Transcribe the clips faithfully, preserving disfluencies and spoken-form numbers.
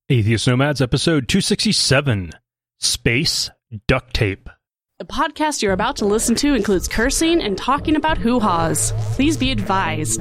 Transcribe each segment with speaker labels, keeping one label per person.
Speaker 1: Atheist Nomads, episode two sixty-seven, Space Duct Tape.
Speaker 2: The podcast you're about to listen to includes cursing and talking about hoo-haws. Please be advised.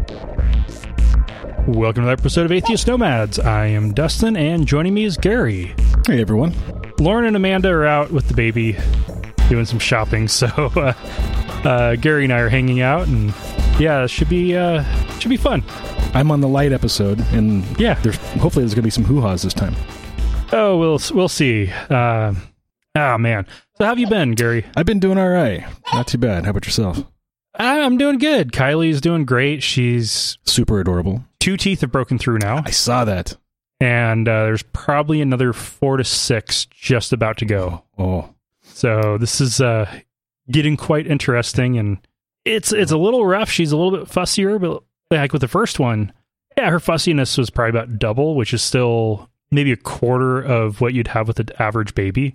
Speaker 1: Welcome to the episode of Atheist Nomads. I am Dustin, and joining me is Gary.
Speaker 3: Hey, everyone.
Speaker 1: Lauren and Amanda are out with the baby doing some shopping, so uh, uh, Gary and I are hanging out, and yeah, it should be, uh, should be fun.
Speaker 3: I'm on the light episode, and
Speaker 1: yeah,
Speaker 3: there's hopefully there's going to be some hoo-haws this time.
Speaker 1: Oh, we'll we'll see. Uh, oh, man. So how have you been, Gary?
Speaker 3: I've been doing all right. Not too bad. How about yourself?
Speaker 1: I'm doing good. Kylie's doing great. She's
Speaker 3: super adorable.
Speaker 1: Two teeth have broken through now.
Speaker 3: I saw that.
Speaker 1: And uh, there's probably another four to six just about to go.
Speaker 3: Oh.
Speaker 1: So this is uh, getting quite interesting, and it's it's a little rough. She's a little bit fussier, but like with the first one, yeah, her fussiness was probably about double, which is still maybe a quarter of what you'd have with an average baby.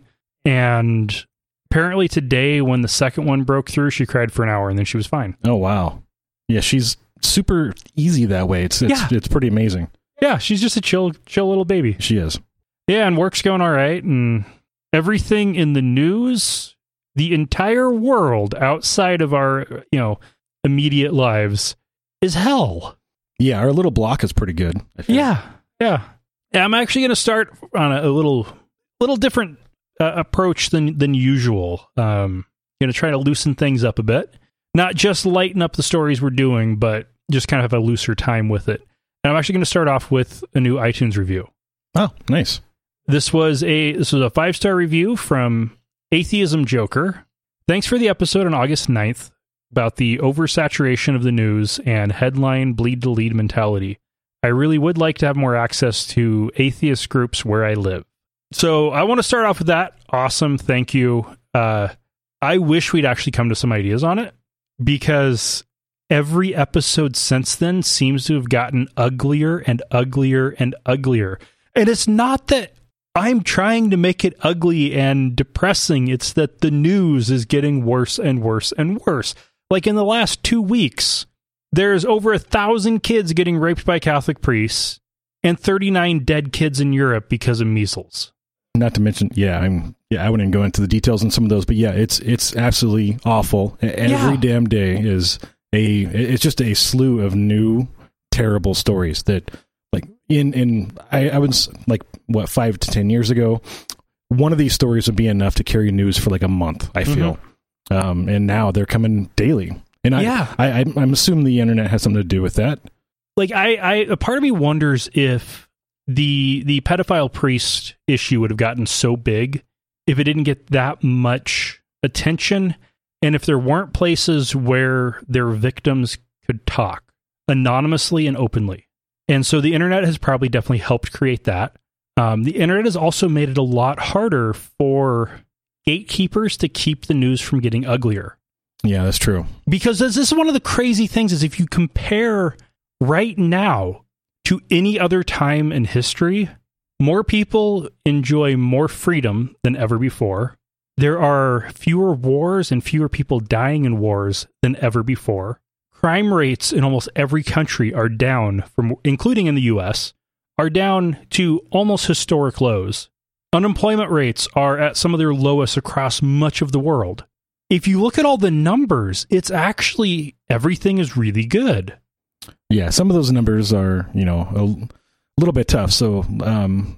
Speaker 1: And apparently today, when the second one broke through, she cried for an hour, and then she was fine.
Speaker 3: Oh, wow. Yeah, she's super easy that way. It's it's,
Speaker 1: yeah.
Speaker 3: it's pretty amazing.
Speaker 1: Yeah, she's just a chill, chill little baby.
Speaker 3: She is.
Speaker 1: Yeah, and work's going all right, and everything in the news, the entire world outside of our, you know, immediate lives is hell.
Speaker 3: Yeah, our little block is pretty good. I feel.
Speaker 1: Yeah, yeah. Yeah, I'm actually going to start on a, a little, little different uh, approach than than usual. Um, going to try to loosen things up a bit, not just lighten up the stories we're doing, but just kind of have a looser time with it. And I'm actually going to start off with a new iTunes review.
Speaker 3: Oh, nice.
Speaker 1: This was a this was a five star review from Atheism Joker. Thanks for the episode on August ninth about the oversaturation of the news and headline bleed to lead mentality. I really would like to have more access to atheist groups where I live. So I want to start off with that. Awesome. Thank you. Uh, I wish we'd actually come to some ideas on it, because every episode since then seems to have gotten uglier and uglier and uglier. And it's not that I'm trying to make it ugly and depressing. It's that the news is getting worse and worse and worse. Like in the last two weeks, there's over a thousand kids getting raped by Catholic priests and thirty-nine dead kids in Europe because of measles.
Speaker 3: Not to mention, yeah, I'm yeah, I wouldn't go into the details on some of those, but yeah, it's it's absolutely awful. Every
Speaker 1: yeah.
Speaker 3: damn day is a it's just a slew of new terrible stories that, like, in in I, I was like what five to ten years ago, one of these stories would be enough to carry news for like a month, I feel. Mm-hmm. Um, and now they're coming daily. And I,
Speaker 1: yeah.
Speaker 3: I, I, I'm assuming the internet has something to do with that.
Speaker 1: Like, I, I, a part of me wonders if the the pedophile priest issue would have gotten so big if it didn't get that much attention, and if there weren't places where their victims could talk anonymously and openly. And so the internet has probably definitely helped create that. Um, the internet has also made it a lot harder for gatekeepers to keep the news from getting uglier.
Speaker 3: Yeah, that's true.
Speaker 1: Because this is one of the crazy things is if you compare right now to any other time in history, more people enjoy more freedom than ever before. There are fewer wars and fewer people dying in wars than ever before. Crime rates in almost every country are down, from including in the U S, are down to almost historic lows. Unemployment rates are at some of their lowest across much of the world. If you look at all the numbers, it's actually, everything is really good.
Speaker 3: Yeah, some of those numbers are, you know, a little bit tough. So, um,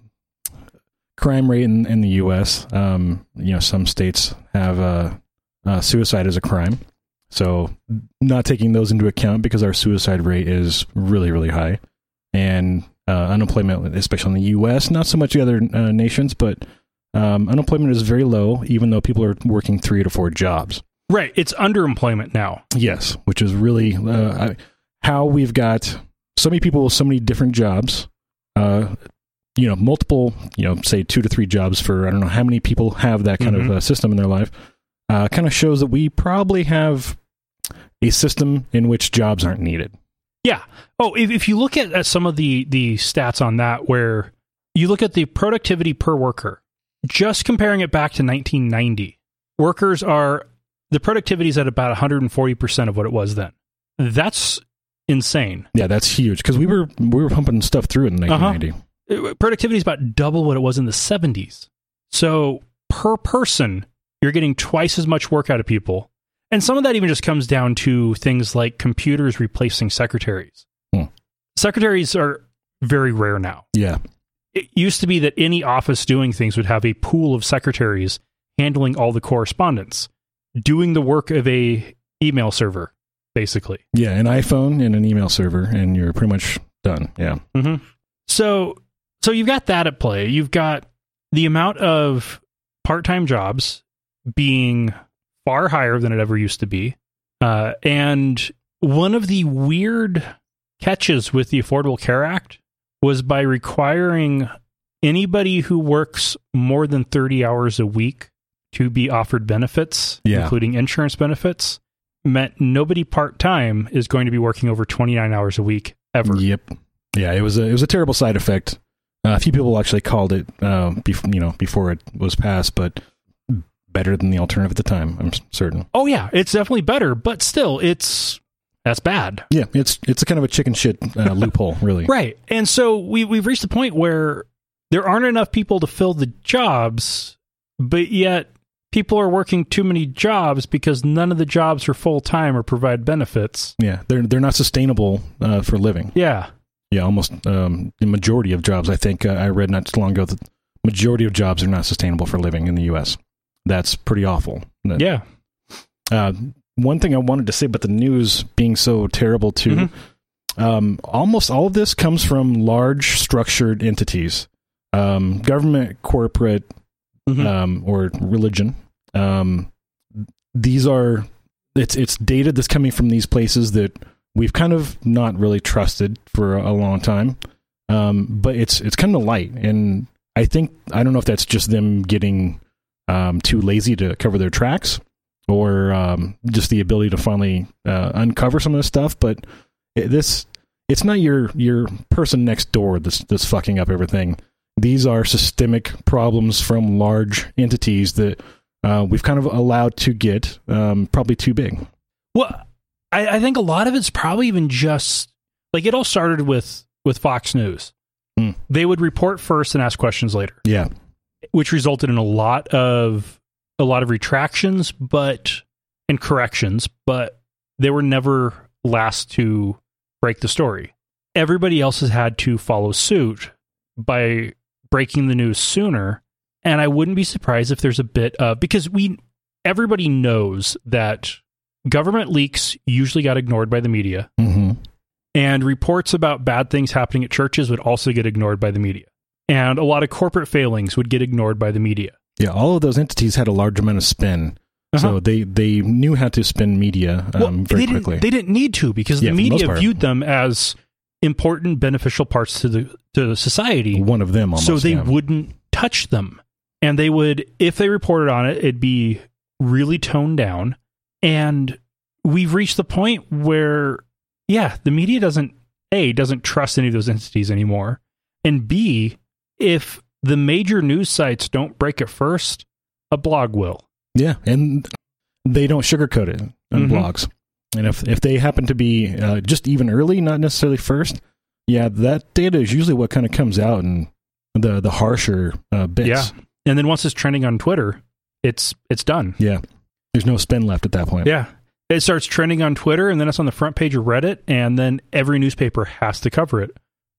Speaker 3: crime rate in, in the U S, um, you know, some states have uh, uh, suicide as a crime. So not taking those into account, because our suicide rate is really, really high. And uh, unemployment, especially in the U S, not so much the other uh, nations, but um, unemployment is very low, even though people are working three to four jobs.
Speaker 1: Right. It's underemployment now.
Speaker 3: Yes, which is really uh, I, how we've got so many people with so many different jobs, uh, you know, multiple, you know, say two to three jobs for, I don't know how many people have that kind mm-hmm. of uh, system in their life, uh, kind of shows that we probably have a system in which jobs aren't needed.
Speaker 1: Yeah. Oh, if, if you look at, at some of the, the stats on that, where you look at the productivity per worker, just comparing it back to nineteen ninety, workers are, the productivity is at about one hundred forty percent of what it was then. That's insane.
Speaker 3: Yeah, that's huge, because we were we were pumping stuff through in nineteen ninety.
Speaker 1: Uh-huh. productivity is about double what it was in the seventies. So per person, you're getting twice as much work out of people. And some of that even just comes down to things like computers replacing secretaries. Hmm. Secretaries are very rare now.
Speaker 3: Yeah.
Speaker 1: It used to be that any office doing things would have a pool of secretaries handling all the correspondence, doing the work of a email server, basically.
Speaker 3: Yeah, an iPhone and an email server, and you're pretty much done. Yeah.
Speaker 1: Mm-hmm. So, so you've got that at play. You've got the amount of part-time jobs being far higher than it ever used to be. Uh, and one of the weird catches with the Affordable Care Act was by requiring anybody who works more than thirty hours a week to be offered benefits, yeah. including insurance benefits, meant nobody part-time is going to be working over twenty-nine hours a week ever.
Speaker 3: Yep. Yeah, it was a, it was a terrible side effect. Uh, a few people actually called it, uh, bef- you know, before it was passed, but better than the alternative at the time, I'm certain.
Speaker 1: Oh yeah, it's definitely better, but still, it's that's bad.
Speaker 3: Yeah, it's it's a kind of a chicken shit uh, loophole, really.
Speaker 1: Right, and so we we've reached the point where there aren't enough people to fill the jobs, but yet people are working too many jobs because none of the jobs are full time or provide benefits.
Speaker 3: Yeah, they're they're not sustainable uh, for living.
Speaker 1: Yeah.
Speaker 3: Yeah, almost um, the majority of jobs. I think uh, I read not too long ago that the majority of jobs are not sustainable for living in the U S. That's pretty awful. That,
Speaker 1: yeah.
Speaker 3: Uh, one thing I wanted to say about the news being so terrible too, mm-hmm. um, almost all of this comes from large structured entities, um, government, corporate, mm-hmm. um, or religion. Um, these are it's it's data that's coming from these places that we've kind of not really trusted for a, a long time, um, but it's it's kind of light, and I think I don't know if that's just them getting um, too lazy to cover their tracks, or um, just the ability to finally uh, uncover some of this stuff. But it, this it's not your your person next door that's that's fucking up everything. These are systemic problems from large entities that uh, we've kind of allowed to get um, probably too big.
Speaker 1: Well, I, I think a lot of it's probably even just like it all started with, with Fox News. Mm. They would report first and ask questions later.
Speaker 3: Yeah.
Speaker 1: Which resulted in a lot of a lot of retractions, but and corrections, but they were never last to break the story. Everybody else has had to follow suit by breaking the news sooner, and I wouldn't be surprised if there's a bit of because we everybody knows that government leaks usually got ignored by the media,
Speaker 3: mm-hmm.
Speaker 1: and reports about bad things happening at churches would also get ignored by the media, and a lot of corporate failings would get ignored by the media.
Speaker 3: Yeah, all of those entities had a large amount of spin, uh-huh. so they, they knew how to spin media um,
Speaker 1: well,
Speaker 3: very
Speaker 1: they
Speaker 3: quickly.
Speaker 1: Didn't, they didn't need to because yeah, the media viewed them as important, beneficial parts to the to society.
Speaker 3: One of them, almost.
Speaker 1: So they
Speaker 3: yeah.
Speaker 1: wouldn't touch them, and they would, if they reported on it, it'd be really toned down. And we've reached the point where, yeah, the media doesn't A doesn't trust any of those entities anymore, and B, if the major news sites don't break it first, a blog will.
Speaker 3: Yeah, and they don't sugarcoat it on mm-hmm. blogs. And if if they happen to be uh, just even early, not necessarily first, yeah, that data is usually what kind of comes out in the the harsher uh, bits.
Speaker 1: Yeah, and then once it's trending on Twitter, it's it's done.
Speaker 3: Yeah, there's no spin left at that point.
Speaker 1: Yeah, it starts trending on Twitter, and then it's on the front page of Reddit, and then every newspaper has to cover it,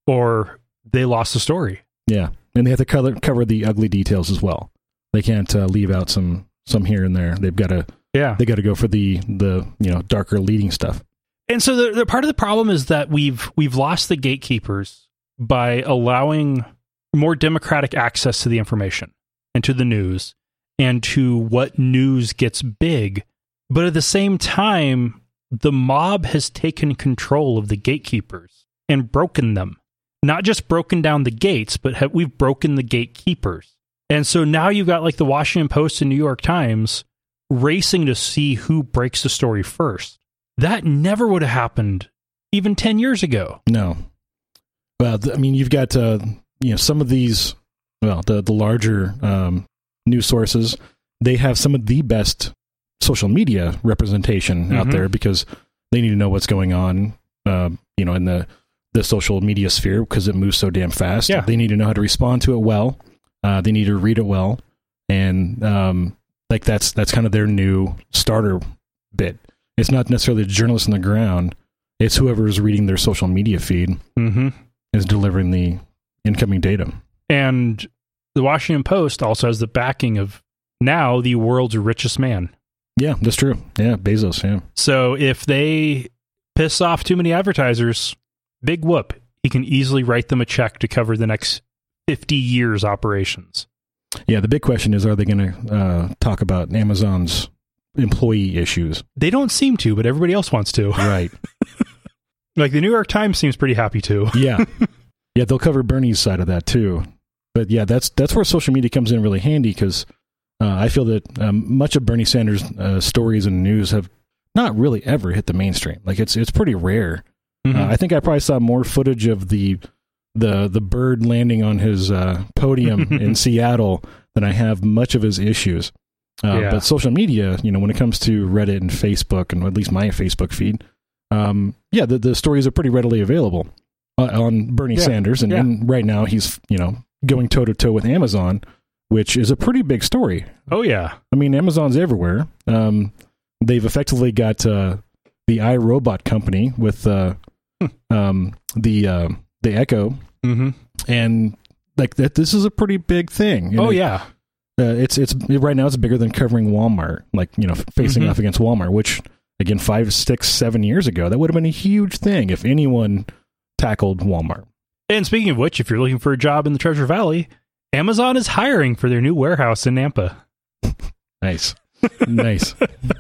Speaker 1: or they lost the story.
Speaker 3: Yeah, and they have to cover cover the ugly details as well. They can't uh, leave out some some here and there. They've got to.
Speaker 1: Yeah,
Speaker 3: they got to go for the the you know darker leading stuff.
Speaker 1: And so the, the part of the problem is that we've we've lost the gatekeepers by allowing more democratic access to the information and to the news and to what news gets big. But at the same time, the mob has taken control of the gatekeepers and broken them. Not just broken down the gates, but have, we've broken the gatekeepers. And so now you've got like the Washington Post and New York Times racing to see who breaks the story first. That never would have happened even ten years ago.
Speaker 3: No. Well, th- I mean, you've got, uh, you know, some of these, well, the, the larger um, news sources, they have some of the best social media representation mm-hmm. out there because they need to know what's going on, uh, you know, in the, the social media sphere because it moves so damn fast.
Speaker 1: Yeah.
Speaker 3: They need to know how to respond to it well. Uh, they need to read it well. And um, like that's that's kind of their new starter bit. It's not necessarily the journalist on the ground. It's whoever is reading their social media feed
Speaker 1: mm-hmm.
Speaker 3: is delivering the incoming data.
Speaker 1: And the Washington Post also has the backing of now the world's richest man.
Speaker 3: Yeah, that's true. Yeah, Bezos, yeah.
Speaker 1: So if they piss off too many advertisers, big whoop. He can easily write them a check to cover the next fifty years operations.
Speaker 3: Yeah, the big question is, are they going to uh, talk about Amazon's employee issues?
Speaker 1: They don't seem to, but everybody else wants to.
Speaker 3: Right.
Speaker 1: Like the New York Times seems pretty happy to.
Speaker 3: Yeah. Yeah, they'll cover Bernie's side of that too. But yeah, that's that's where social media comes in really handy because uh, I feel that um, much of Bernie Sanders' uh, stories and news have not really ever hit the mainstream. Like it's it's pretty rare. Mm-hmm. Uh, I think I probably saw more footage of the the the bird landing on his uh, podium in Seattle than I have much of his issues. Uh,
Speaker 1: yeah.
Speaker 3: But social media, you know, when it comes to Reddit and Facebook, and at least my Facebook feed, um, yeah, the, the stories are pretty readily available uh, on Bernie
Speaker 1: yeah.
Speaker 3: Sanders. And,
Speaker 1: yeah.
Speaker 3: and right now he's, you know, going toe-to-toe with Amazon, which is a pretty big story.
Speaker 1: Oh, yeah.
Speaker 3: I mean, Amazon's everywhere. Um, they've effectively got uh, the iRobot company with uh, um, the uh, the Echo.
Speaker 1: Mm-hmm.
Speaker 3: And like that, this is a pretty big thing. And
Speaker 1: oh,
Speaker 3: it,
Speaker 1: yeah.
Speaker 3: Uh, it's it's right now it's bigger than covering Walmart, like, you know, facing
Speaker 1: mm-hmm.
Speaker 3: off against Walmart, which again, five, six, seven years ago, that would have been a huge thing if anyone tackled Walmart.
Speaker 1: And speaking of which, if you're looking for a job in the Treasure Valley, Amazon is hiring for their new warehouse in Nampa.
Speaker 3: Nice. Nice.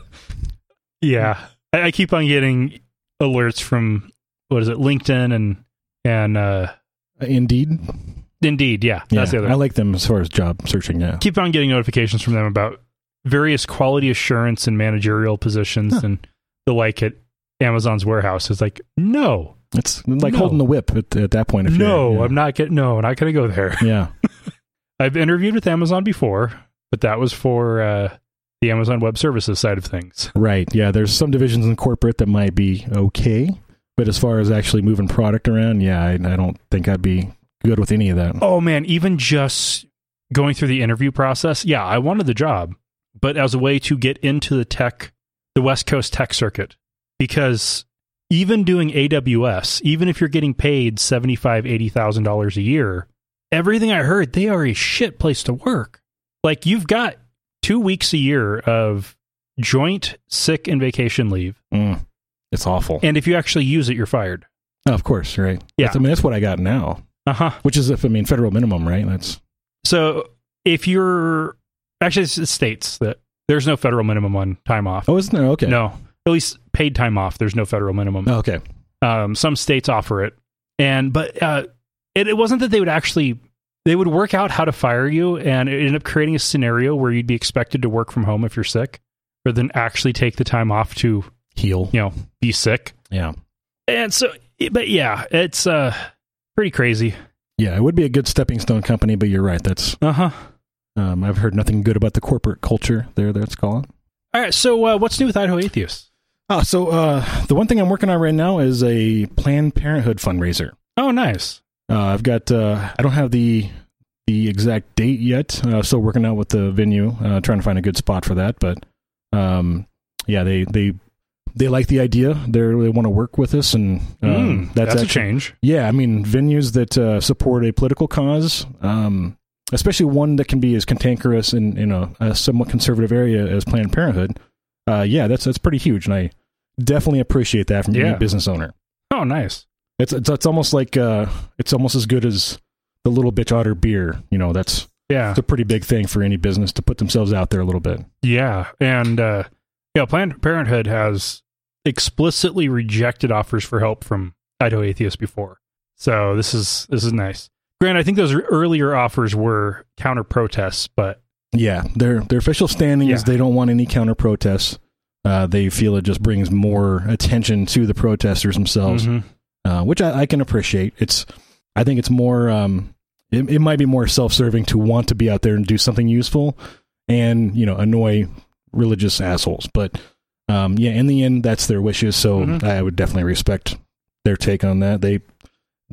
Speaker 1: Yeah. I, I keep on getting alerts from, what is it, LinkedIn and, and uh,
Speaker 3: Indeed.
Speaker 1: Indeed, yeah.
Speaker 3: Yeah,
Speaker 1: That's the other
Speaker 3: I like them as far as job searching, yeah.
Speaker 1: Keep on getting notifications from them about various quality assurance and managerial positions huh. and the like at Amazon's warehouse. It's like, no.
Speaker 3: It's like
Speaker 1: no.
Speaker 3: holding the whip at, at that point. If
Speaker 1: no,
Speaker 3: yeah.
Speaker 1: I'm not getting, no, I'm not going to go there.
Speaker 3: Yeah.
Speaker 1: I've interviewed with Amazon before, but that was for uh, the Amazon Web Services side of things.
Speaker 3: Right. Yeah. There's some divisions in corporate that might be okay, but as far as actually moving product around, yeah, I, I don't think I'd be good with any of that.
Speaker 1: Oh man, even just going through the interview process, yeah, I wanted the job, but as a way to get into the tech, the West Coast tech circuit, because even doing A W S, even if you're getting paid seventy-five thousand dollars, eighty thousand dollars a year, everything I heard, they are a shit place to work. Like, you've got two weeks a year of joint sick and vacation leave.
Speaker 3: Mm, it's awful.
Speaker 1: And if you actually use it, you're fired.
Speaker 3: Oh, of course, right.
Speaker 1: Yeah.
Speaker 3: That's, I mean, that's what I got now.
Speaker 1: Uh-huh.
Speaker 3: Which is, if I mean, federal minimum, right? That's
Speaker 1: so if you're actually, it states that there's no federal minimum on time off.
Speaker 3: Oh, isn't there? Okay.
Speaker 1: No, at least paid time off. There's no federal minimum.
Speaker 3: Oh, okay.
Speaker 1: Um, some states offer it, and but uh, it, it wasn't that they would actually they would work out how to fire you, and it ended up creating a scenario where you'd be expected to work from home if you're sick, rather than actually take the time off to
Speaker 3: heal.
Speaker 1: You know, be sick.
Speaker 3: Yeah.
Speaker 1: And so, but yeah, it's uh. pretty crazy.
Speaker 3: Yeah, it would be a good stepping stone company, but you're right. That's
Speaker 1: uh-huh.
Speaker 3: Um, I've heard nothing good about the corporate culture there, let's call it.
Speaker 1: All right, so uh, what's new with Idaho Atheists?
Speaker 3: Oh, so uh, the one thing I'm working on right now is a Planned Parenthood fundraiser.
Speaker 1: Oh, nice.
Speaker 3: Uh, I've got, uh, I don't have the the exact date yet. Uh, still working out with the venue, uh, trying to find a good spot for that. But um, yeah, they they they like the idea. They they want to work with us, and um,
Speaker 1: mm,
Speaker 3: that's,
Speaker 1: that's
Speaker 3: actually,
Speaker 1: a change.
Speaker 3: Yeah, I mean, venues that uh, support a political cause, um, especially one that can be as cantankerous in, in a, a somewhat conservative area as Planned Parenthood. Uh, yeah, that's that's pretty huge, and I definitely appreciate that from
Speaker 1: yeah.
Speaker 3: any business owner.
Speaker 1: Oh, nice.
Speaker 3: It's it's, it's almost like uh, it's almost as good as the Little Bitch Otter beer. You know, that's
Speaker 1: yeah,
Speaker 3: it's a pretty big thing for any business to put themselves out there a little bit.
Speaker 1: Yeah, and uh, yeah, Planned Parenthood has explicitly rejected offers for help from Idaho Atheists before, so this is this is nice. Grant, I think those earlier offers were counter protests, but
Speaker 3: yeah, their their official standing
Speaker 1: yeah.
Speaker 3: is they don't want any counter protests. Uh, they feel it just brings more attention to the protesters themselves,
Speaker 1: mm-hmm.
Speaker 3: uh, which I, I can appreciate. It's I think it's more um, it, it might be more self-serving to want to be out there and do something useful, and you know annoy religious assholes. But um, yeah, in the end, that's their wishes. So
Speaker 1: mm-hmm.
Speaker 3: I would definitely respect their take on that. They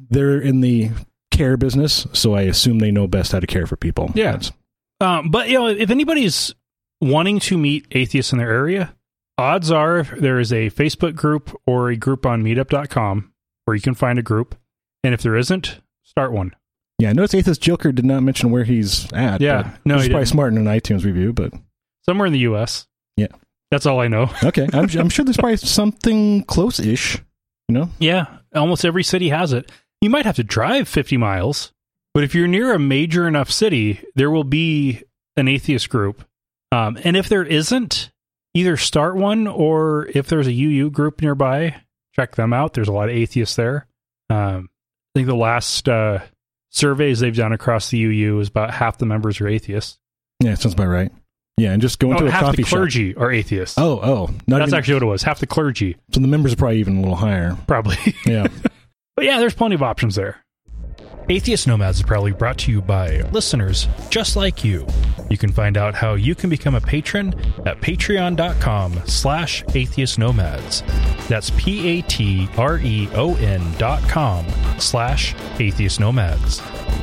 Speaker 3: they're in the care business, so I assume they know best how to care for people.
Speaker 1: Yeah.
Speaker 3: That's,
Speaker 1: Um, but, you know, if anybody's wanting to meet atheists in their area, odds are there is a Facebook group or a group on meetup dot com where you can find a group. And if there isn't, start one.
Speaker 3: yeah, I noticed Atheist Joker did not mention where he's at.
Speaker 1: Yeah,
Speaker 3: but
Speaker 1: no,
Speaker 3: he's
Speaker 1: he
Speaker 3: probably
Speaker 1: didn't.
Speaker 3: smart in an iTunes review, but
Speaker 1: Somewhere in the U S.
Speaker 3: Yeah.
Speaker 1: That's all I know.
Speaker 3: okay. I'm, I'm sure there's probably something close-ish, you know?
Speaker 1: Yeah, almost every city has it. You might have to drive fifty miles, but if you're near a major enough city, there will be an atheist group. Um, and if there isn't, either start one, or if there's a U U group nearby, check them out. There's a lot of atheists there. Um, I think the last uh, surveys they've done across the U U is about half the members are atheists.
Speaker 3: Yeah, sounds about right. Yeah, and just go into
Speaker 1: Oh,
Speaker 3: a
Speaker 1: half
Speaker 3: coffee
Speaker 1: the clergy are atheists.
Speaker 3: shop. Oh, oh. Not
Speaker 1: That's
Speaker 3: even,
Speaker 1: actually what it was. Half the clergy,
Speaker 3: so the members are probably even a little higher.
Speaker 1: probably.
Speaker 3: Yeah.
Speaker 1: But yeah, there's plenty of options there. Atheist Nomads is proudly brought to you by listeners just like you. You can find out how you can become a patron at patreon dot com slash atheist nomads. That's P A T R E O N dot com slash atheist nomads.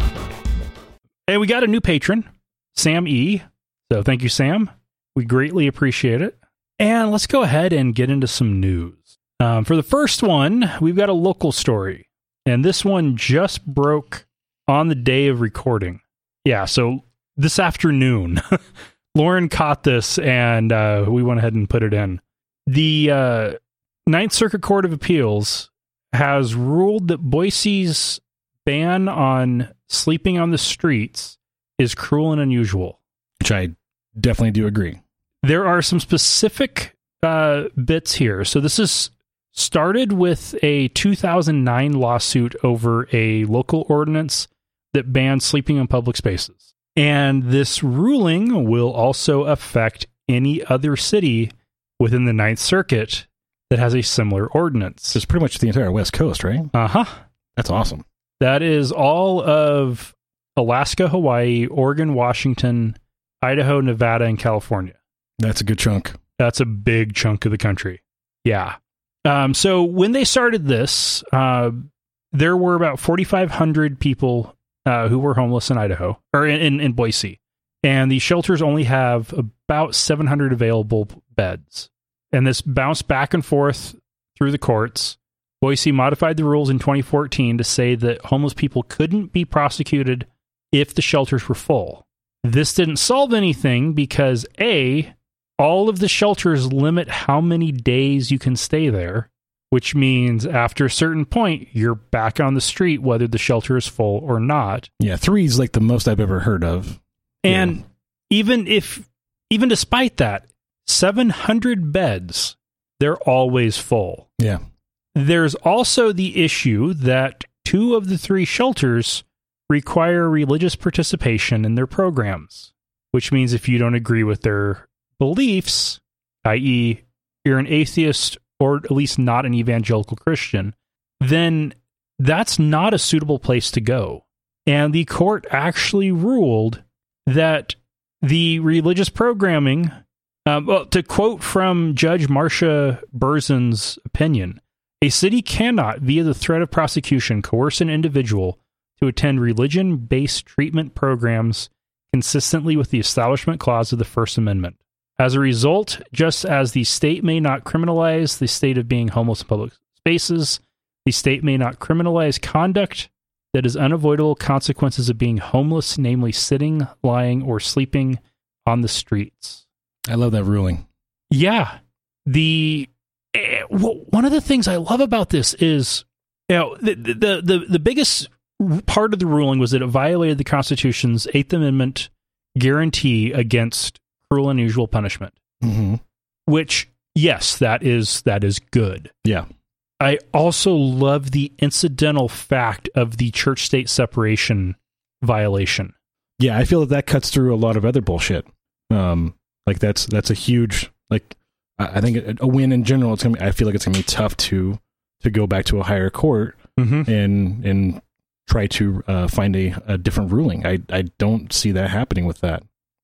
Speaker 1: Hey, we got a new patron, Sam E. So thank you, Sam. We greatly appreciate it. And let's go ahead and get into some news. Um, for the first one, we've got a local story. And this one just broke on the day of recording. Yeah, so this afternoon, Lauren caught this and uh, we went ahead and put it in. The uh, Ninth Circuit Court of Appeals has ruled that Boise's ban on sleeping on the streets is cruel and unusual.
Speaker 3: Which I definitely do agree.
Speaker 1: There are some specific uh, bits here. So this is started with a two thousand nine lawsuit over a local ordinance that banned sleeping in public spaces. And this ruling will also affect any other city within the Ninth Circuit that has a similar ordinance.
Speaker 3: It's pretty much the entire West Coast, right?
Speaker 1: Uh-huh.
Speaker 3: That's awesome.
Speaker 1: That is all of Alaska, Hawaii, Oregon, Washington, Idaho, Nevada, and California.
Speaker 3: That's a good chunk.
Speaker 1: That's a big chunk of the country. Yeah. Um, so when they started this, uh, there were about forty-five hundred people uh, who were homeless in Idaho, or in, in, in Boise. And the shelters only have about seven hundred available beds. And this bounced back and forth through the courts. Boise modified the rules in twenty fourteen to say that homeless people couldn't be prosecuted if the shelters were full. This didn't solve anything because, A, all of the shelters limit how many days you can stay there, which means after a certain point, you're back on the street, whether the shelter is full or not.
Speaker 3: Yeah, three is like the most I've ever heard of.
Speaker 1: And
Speaker 3: Yeah.
Speaker 1: even if, even despite that, seven hundred beds, they're always full.
Speaker 3: Yeah.
Speaker 1: There's also the issue that two of the three shelters require religious participation in their programs, which means if you don't agree with their beliefs, that is you're an atheist or at least not an evangelical Christian, then that's not a suitable place to go. And the court actually ruled that the religious programming, um, well, to quote from Judge Marcia Burzen's opinion, a city cannot, via the threat of prosecution, coerce an individual to attend religion-based treatment programs consistently with the Establishment Clause of the First Amendment. As a result, just as the state may not criminalize the state of being homeless in public spaces, the state may not criminalize conduct that is unavoidable consequences of being homeless, namely sitting, lying, or sleeping on the streets.
Speaker 3: I love that ruling.
Speaker 1: Yeah. The eh, w- one of the things I love about this is, you know, the, the, the, the biggest part of the ruling was that it violated the Constitution's Eighth Amendment guarantee against cruel and unusual punishment,
Speaker 3: Mm-hmm.
Speaker 1: which, yes, that is that is good.
Speaker 3: Yeah.
Speaker 1: I also love the incidental fact of the church-state separation violation.
Speaker 3: Yeah, I feel that that cuts through a lot of other bullshit. Um, like that's that's a huge like. I I think a, a win in general. It's gonna. Be, I feel like it's gonna be tough to to go back to a higher court
Speaker 1: Mm-hmm.
Speaker 3: and and try to uh, find a, a different ruling. I I don't see that happening with that.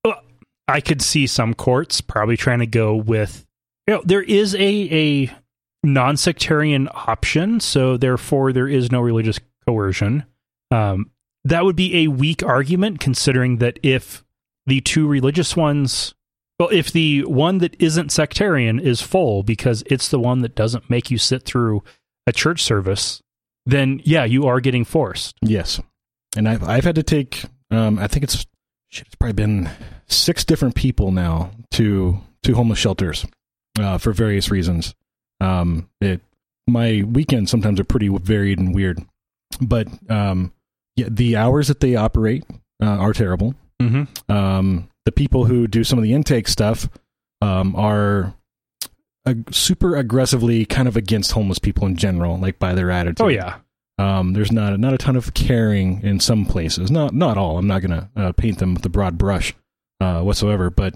Speaker 1: I could see some courts probably trying to go with, you know, there is a, a non-sectarian option, so therefore there is no religious coercion. Um, that would be a weak argument, considering that if the two religious ones, well, if the one that isn't sectarian is full because it's the one that doesn't make you sit through a church service, then yeah, you are getting forced.
Speaker 3: Yes. And I've, I've had to take, um, I think it's, shit, it's probably been six different people now to, to homeless shelters, uh, for various reasons. Um, it, my weekends sometimes are pretty varied and weird, but, um, yeah, the hours that they operate, uh, are terrible.
Speaker 1: Mm-hmm.
Speaker 3: Um, the people who do some of the intake stuff, um, are ag- super aggressively kind of against homeless people in general, like by their attitude.
Speaker 1: Oh yeah.
Speaker 3: Um, there's not not a ton of caring in some places. Not not all. I'm not going to uh, paint them with a broad brush uh, whatsoever. But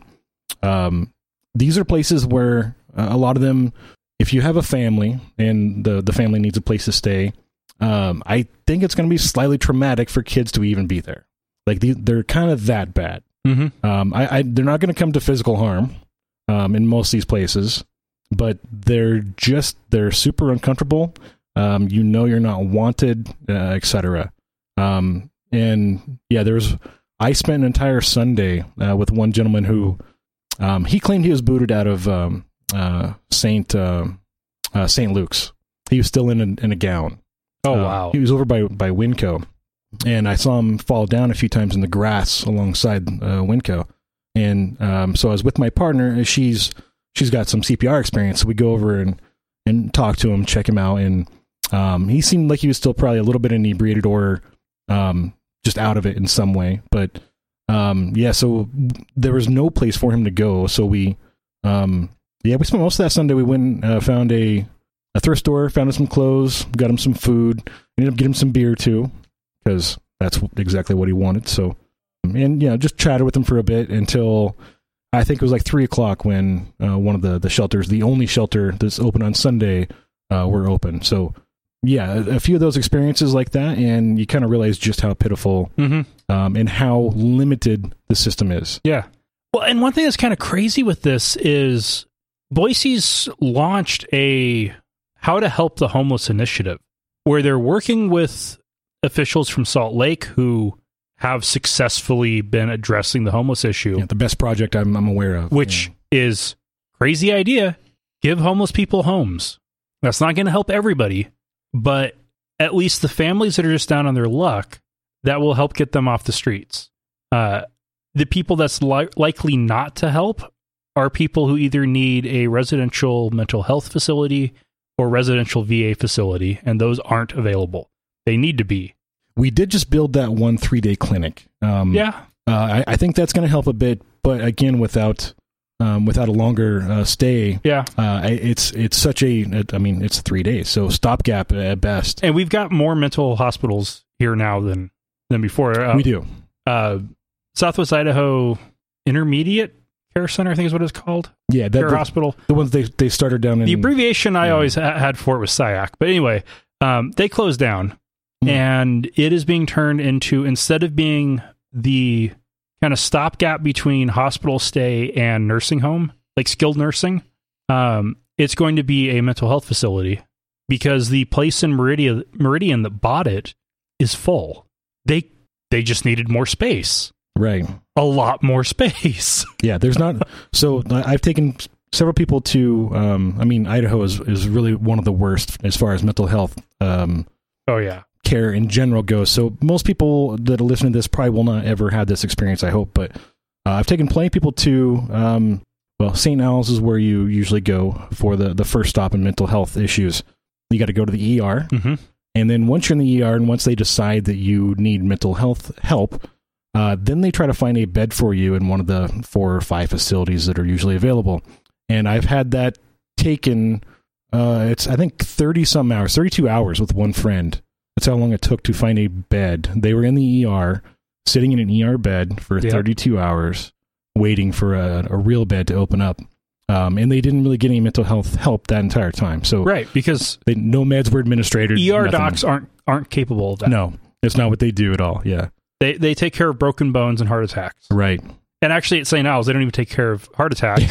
Speaker 3: um, these are places where uh, a lot of them, if you have a family and the the family needs a place to stay, um, I think it's going to be slightly traumatic for kids to even be there. Like the, they're kind of that bad.
Speaker 1: Mm-hmm.
Speaker 3: Um, I, I they're not going to come to physical harm um, in most of these places, but they're just they're super uncomfortable. Um, you know you're not wanted, uh, et cetera. Um, and yeah, there was. I spent an entire Sunday uh, with one gentleman who um, he claimed he was booted out of um, uh, Saint uh, uh, Saint Luke's. He was still in a, in a gown.
Speaker 1: Oh
Speaker 3: Uh,
Speaker 1: wow.
Speaker 3: He was over by by Winco, and I saw him fall down a few times in the grass alongside uh, Winco. And um, so I was with my partner, and she's she's got some C P R experience. So we go over and and talk to him, check him out, and um, he seemed like he was still probably a little bit inebriated or um, just out of it in some way. But um, yeah, so there was no place for him to go. So we um, yeah we spent most of that Sunday. We went and uh, found a a thrift store, found him some clothes, got him some food, ended up getting him some beer too, because that's exactly what he wanted. So, and you know, just chatted with him for a bit until I think it was like three o'clock when uh, one of the, the shelters, the only shelter that's open on Sunday, uh, were open. So, yeah, a, a few of those experiences like that, and you kind of realize just how pitiful
Speaker 1: Mm-hmm.
Speaker 3: um, and how limited the system is.
Speaker 1: Yeah. Well, and one thing that's kind of crazy with this is Boise's launched a How to Help the Homeless initiative, where they're working with officials from Salt Lake who have successfully been addressing the homeless issue.
Speaker 3: Yeah, the best project I'm, I'm aware of.
Speaker 1: Which
Speaker 3: yeah.
Speaker 1: is crazy idea. Give homeless people homes. That's not going to help everybody, but at least the families that are just down on their luck, that will help get them off the streets. Uh, the people that's li- likely not to help are people who either need a residential mental health facility or residential V A facility, and those aren't available. They need to be.
Speaker 3: We did just build that one three-day clinic. Um,
Speaker 1: Yeah.
Speaker 3: Uh, I, I think that's going to help a bit, but again, without um, without a longer uh, stay,
Speaker 1: Yeah.
Speaker 3: uh, it's it's such a. I mean, it's three days, so stopgap at best.
Speaker 1: And we've got more mental hospitals here now than than before. Uh,
Speaker 3: we do.
Speaker 1: Uh, Southwest Idaho Intermediate Care Center, I think is what it's called.
Speaker 3: Yeah, that,
Speaker 1: Care
Speaker 3: the,
Speaker 1: Hospital.
Speaker 3: the ones they they started down in
Speaker 1: The abbreviation I
Speaker 3: yeah.
Speaker 1: always ha- had for it was S I A C. But anyway, um, they closed down,
Speaker 3: Mm.
Speaker 1: and it is being turned into, instead of being the kind of stopgap between hospital stay and nursing home, like skilled nursing, um, it's going to be a mental health facility because the place in Meridian, Meridian that bought it is full. They they just needed more space.
Speaker 3: right.
Speaker 1: A lot more space.
Speaker 3: Yeah, there's not. So I- I've taken several people to. Um, I mean, Idaho is is really one of the worst as far as mental health um,
Speaker 1: Oh, yeah.
Speaker 3: care in general goes. So most people that are listening to this probably will not ever have this experience, I hope. But uh, I've taken plenty of people to, um, well, Saint Al's is where you usually go for the, the first stop in mental health issues. You got to go to the E R.
Speaker 1: Mm-hmm.
Speaker 3: And then once you're in the E R and once they decide that you need mental health help, uh, then they try to find a bed for you in one of the four or five facilities that are usually available. And I've had that taken, uh, it's, I think, thirty some hours, thirty-two hours with one friend. That's how long it took to find a bed. They were in the E R, sitting in an E R bed for
Speaker 1: Yep.
Speaker 3: thirty-two hours, waiting for a, a real bed to open up. Um, and they didn't really get any mental health help that entire time. So
Speaker 1: Right, because
Speaker 3: they, no meds were administered.
Speaker 1: E R
Speaker 3: nothing.
Speaker 1: docs aren't aren't capable of that.
Speaker 3: No, it's not what they do at all. Yeah.
Speaker 1: They they take care of broken bones and heart attacks.
Speaker 3: Right.
Speaker 1: And actually at Saint Al's, they don't even take care of heart attacks.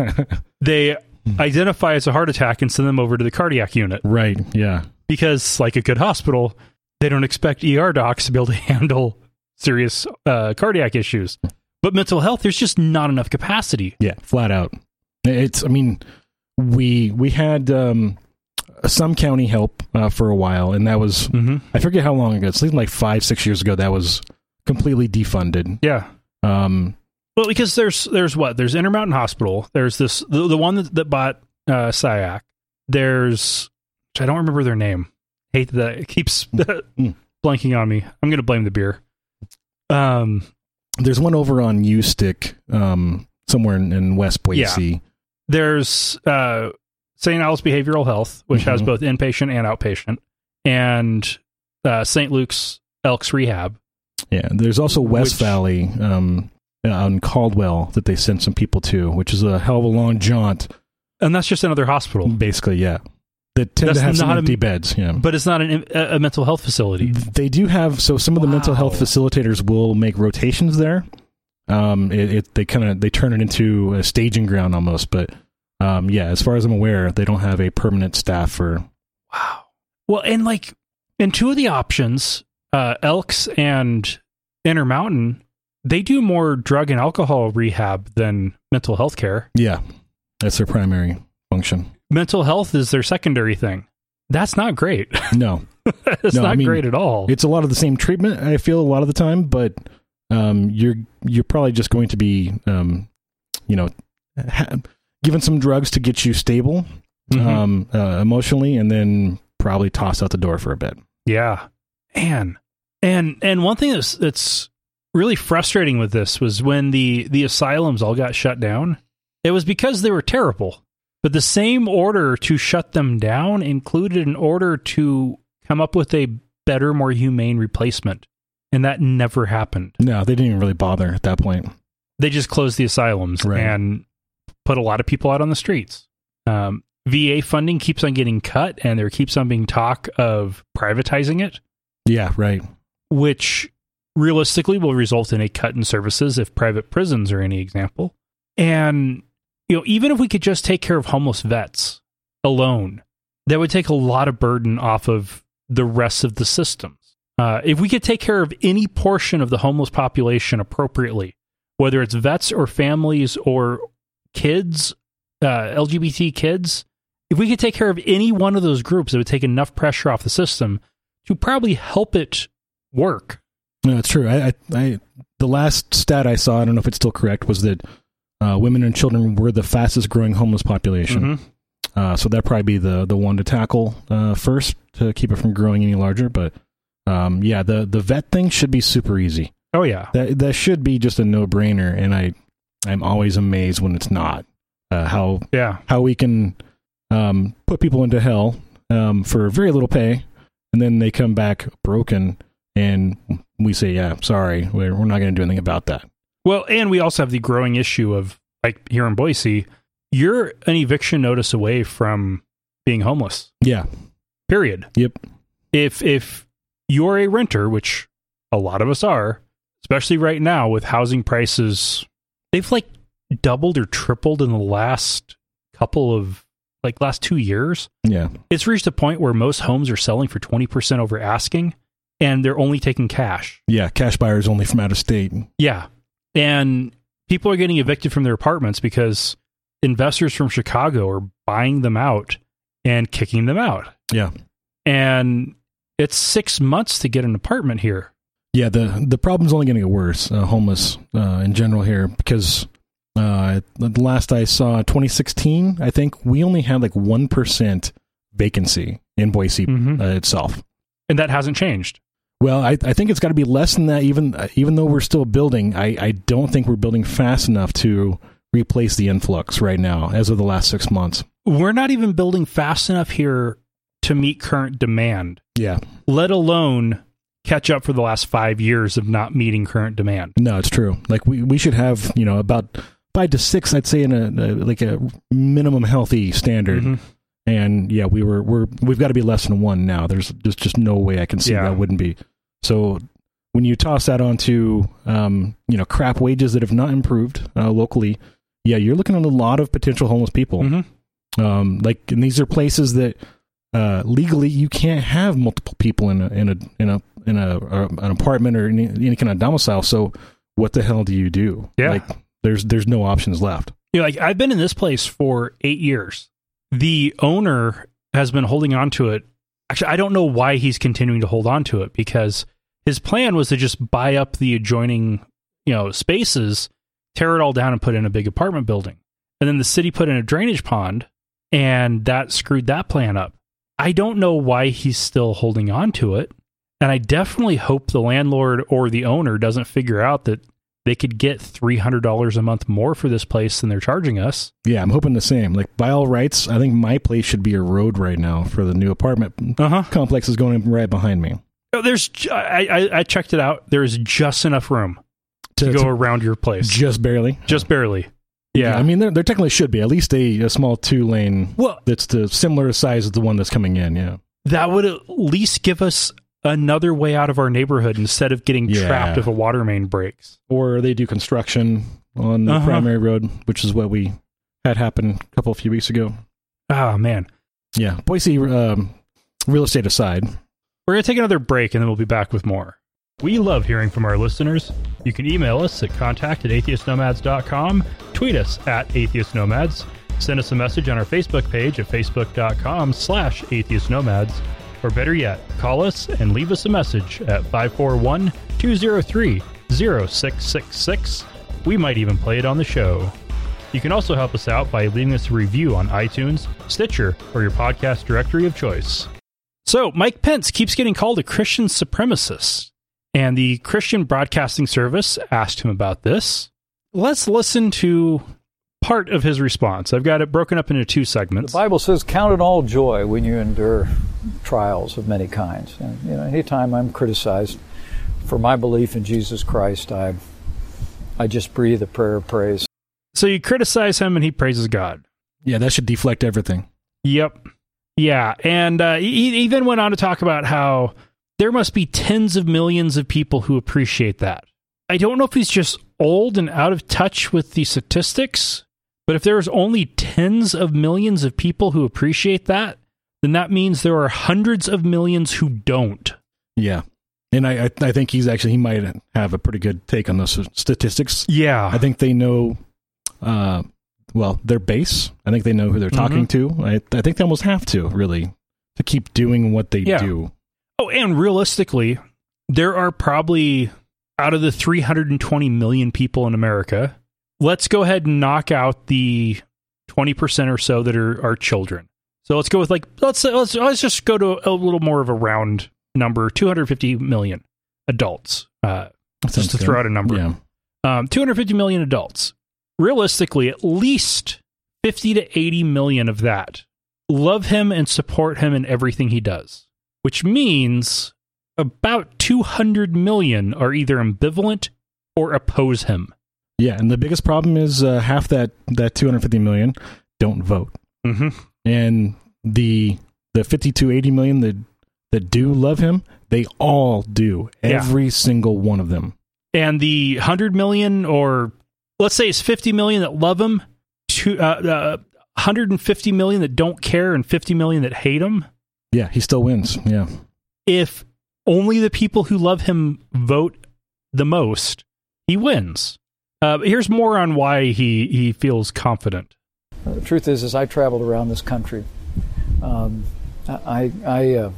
Speaker 1: They identify as a heart attack and send them over to the cardiac unit
Speaker 3: Right. Yeah.
Speaker 1: because, like a good hospital, They don't expect E R docs to be able to handle serious uh, cardiac issues. But mental health, there's just not enough capacity.
Speaker 3: Yeah, flat out. It's, I mean, we we had um, some county help uh, for a while, and that was, mm-hmm. I forget how long ago. It's like five, six years ago. That was completely defunded.
Speaker 1: Yeah.
Speaker 3: Um,
Speaker 1: well, because there's there's what? There's Intermountain Hospital. There's this the, the one that, that bought uh, S I A C. There's, I don't remember their name. Hate that it keeps mm. blanking on me. I'm going to blame the beer. Um.
Speaker 3: There's one over on U Stick, um, somewhere in, in West Boise.
Speaker 1: Yeah. There's uh, Saint Alice Behavioral Health, which mm-hmm. has both inpatient and outpatient, and uh, Saint Luke's Elks Rehab.
Speaker 3: Yeah, there's also West
Speaker 1: which,
Speaker 3: Valley um, out in Caldwell that they sent some people to, which is a hell of a long jaunt.
Speaker 1: And that's just another hospital.
Speaker 3: Basically, yeah. That tend
Speaker 1: that's
Speaker 3: to have some empty
Speaker 1: a,
Speaker 3: beds. Yeah.
Speaker 1: But it's not an, a, a mental health facility.
Speaker 3: They do have, so some of the wow. mental health facilitators will make rotations there. Um, it, it they kind of, they turn it into a staging ground almost, but um, yeah, as far as I'm aware, they don't have a permanent staff for.
Speaker 1: Wow. Well, and like, in two of the options, uh, Elks and Intermountain, they do more drug and alcohol rehab than mental health care.
Speaker 3: Yeah, that's their primary function.
Speaker 1: Mental health is their secondary thing. That's not great.
Speaker 3: No.
Speaker 1: It's
Speaker 3: no,
Speaker 1: not
Speaker 3: I mean,
Speaker 1: great at all.
Speaker 3: It's a lot of the same treatment, I feel, a lot of the time, but um, you're you're probably just going to be, um, you know, ha- given some drugs to get you stable mm-hmm. um, uh, emotionally, and then probably tossed out the door for a bit.
Speaker 1: Yeah. Man. And and one thing that's that's really frustrating with this was when the, the asylums all got shut down, it was because they were terrible. But the same order to shut them down included an order to come up with a better, more humane replacement. And that never happened.
Speaker 3: No, they didn't even really bother at that point.
Speaker 1: They just closed the asylums right. and put a lot of people out on the streets. Um, V A funding keeps on getting cut, and there keeps on being talk of privatizing it.
Speaker 3: Yeah, right.
Speaker 1: Which realistically will result in a cut in services if private prisons are any example. And you know, even if we could just take care of homeless vets alone, that would take a lot of burden off of the rest of the systems. Uh, if we could take care of any portion of the homeless population appropriately, whether it's vets or families or kids, uh, L G B T kids, if we could take care of any one of those groups, it would take enough pressure off the system to probably help it work.
Speaker 3: No, it's true. I, I, I the last stat I saw, I don't know if it's still correct, was that Uh, women and children were the fastest growing homeless population. Mm-hmm. Uh, so that'd probably be the, the one to tackle uh, first to keep it from growing any larger. But um, yeah, the, the vet thing should be super easy.
Speaker 1: Oh, yeah.
Speaker 3: That that should be just a no-brainer. And I, I'm always amazed when it's not. Uh, how
Speaker 1: yeah.
Speaker 3: how we can um, put people into hell um, for very little pay, and then they come back broken, and we say, yeah, sorry, we're, we're not going to do anything about that.
Speaker 1: Well, and we also have the growing issue of, like here in Boise, you're an eviction notice away from being homeless.
Speaker 3: Yeah.
Speaker 1: Period.
Speaker 3: Yep.
Speaker 1: If if you're a renter, which a lot of us are, especially right now with housing prices, they've like doubled or tripled in the last couple of, like last two years.
Speaker 3: Yeah.
Speaker 1: It's reached a point where most homes are selling for twenty percent over asking, and they're only taking cash.
Speaker 3: Yeah, cash buyers only from out of state.
Speaker 1: Yeah. And people are getting evicted from their apartments because investors from Chicago are buying them out and kicking them out.
Speaker 3: Yeah.
Speaker 1: And it's six months to get an apartment here.
Speaker 3: Yeah, the the problem's only going to get worse, uh, homeless uh, in general here, because uh, the last I saw, twenty sixteen, I think, we only had like one percent vacancy in Boise mm-hmm. uh, itself.
Speaker 1: And that hasn't changed.
Speaker 3: Well, I, I think it's got to be less than that, even even though we're still building. I, I don't think we're building fast enough to replace the influx right now as of the last six months.
Speaker 1: We're not even building fast enough here to meet current demand.
Speaker 3: Yeah.
Speaker 1: Let alone catch up for the last five years of not meeting current demand.
Speaker 3: No, it's true. Like we, we should have, you know, about five to six, I'd say, in a, a like a minimum healthy standard. Mm-hmm. And yeah, we were we're we've got to be less than one now. There's just just no way I can see yeah. that wouldn't be. So when you toss that onto, um, you know, crap wages that have not improved uh, locally, yeah, you're looking at a lot of potential homeless people. Mm-hmm. Um, like, and these are places that uh, legally you can't have multiple people in a in a in a in a, a an apartment or any, any kind of domicile. So what the hell do you do?
Speaker 1: Yeah,
Speaker 3: like there's there's no options left.
Speaker 1: You know, like I've been in this place for eight years. The owner has been holding on to it. Actually, I don't know why he's continuing to hold on to it, because his plan was to just buy up the adjoining, you know, spaces, tear it all down and put in a big apartment building. And then the city put in a drainage pond, and that screwed that plan up. I don't know why he's still holding on to it. And I definitely hope the landlord or the owner doesn't figure out that they could get three hundred dollars a month more for this place than they're charging us.
Speaker 3: Yeah, I'm hoping the same. Like, by all rights, I think my place should be a road right now for the new apartment
Speaker 1: uh-huh.
Speaker 3: complex is going right behind me.
Speaker 1: Oh, there's, I, I, I checked it out. There is just enough room to, to go to, around your place.
Speaker 3: Just barely?
Speaker 1: Just barely. Yeah.
Speaker 3: yeah I mean, there, there technically should be at least a, a small two-lane
Speaker 1: well,
Speaker 3: that's the similar size as the one that's coming in, yeah.
Speaker 1: That would at least give us another way out of our neighborhood instead of getting yeah. trapped if a water main breaks.
Speaker 3: Or they do construction on the uh-huh. primary road, which is what we had happen a couple of few weeks ago.
Speaker 1: Oh, man.
Speaker 3: Yeah. Boise, um, real estate aside.
Speaker 1: We're going to take another break, and then we'll be back with more. We love hearing from our listeners. You can email us at contact at atheist nomads dot com, tweet us at atheist nomads, send us a message on our Facebook page at facebook.com slash atheist nomads, or better yet, call us and leave us a message at five four one, two zero three, zero six six six. We might even play it on the show. You can also help us out by leaving us a review on iTunes, Stitcher, or your podcast directory of choice. So, Mike Pence keeps getting called a Christian supremacist, and the Christian Broadcasting Service asked him about this. Let's listen to part of his response. I've got it broken up into two segments.
Speaker 4: The Bible says, count it all joy when you endure trials of many kinds. And, you know, anytime I'm criticized for my belief in Jesus Christ, I I just breathe a prayer of praise.
Speaker 1: So you criticize him and he praises God.
Speaker 3: Yeah, that should deflect everything.
Speaker 1: Yep. Yeah, and uh, he, he then went on to talk about how there must be tens of millions of people who appreciate that. I don't know if he's just old and out of touch with the statistics, but if there's only tens of millions of people who appreciate that, then that means there are hundreds of millions who don't.
Speaker 3: Yeah. And I, I, I think he's actually, he might have a pretty good take on those statistics.
Speaker 1: Yeah.
Speaker 3: I think they know, uh, well, their base. I think they know who they're talking mm-hmm. to. I, I think they almost have to, really, to keep doing what they yeah. do.
Speaker 1: Oh, and realistically, there are probably, out of the three hundred twenty million people in America, let's go ahead and knock out the twenty percent or so that are, are children. So let's go with like, let's, let's, let's just go to a little more of a round number, two hundred fifty million adults. Uh, just to good. throw out a number.
Speaker 3: Yeah.
Speaker 1: Um, two hundred fifty million adults. Realistically, at least fifty to eighty million of that love him and support him in everything he does, which means about two hundred million are either ambivalent or oppose him.
Speaker 3: Yeah, and the biggest problem is uh, half that, that two hundred fifty million don't vote.
Speaker 1: Mm-hmm.
Speaker 3: And the the fifty to eighty million that, that do love him, they all do. Every yeah. single one of them.
Speaker 1: And the one hundred million, or let's say it's fifty million that love him, to, uh, uh, one hundred fifty million that don't care, and fifty million that hate him.
Speaker 3: Yeah, he still wins. Yeah.
Speaker 1: If only the people who love him vote the most, he wins. Uh, here's more on why he, he feels confident.
Speaker 4: The truth is, as I traveled around this country, um, I I, uh,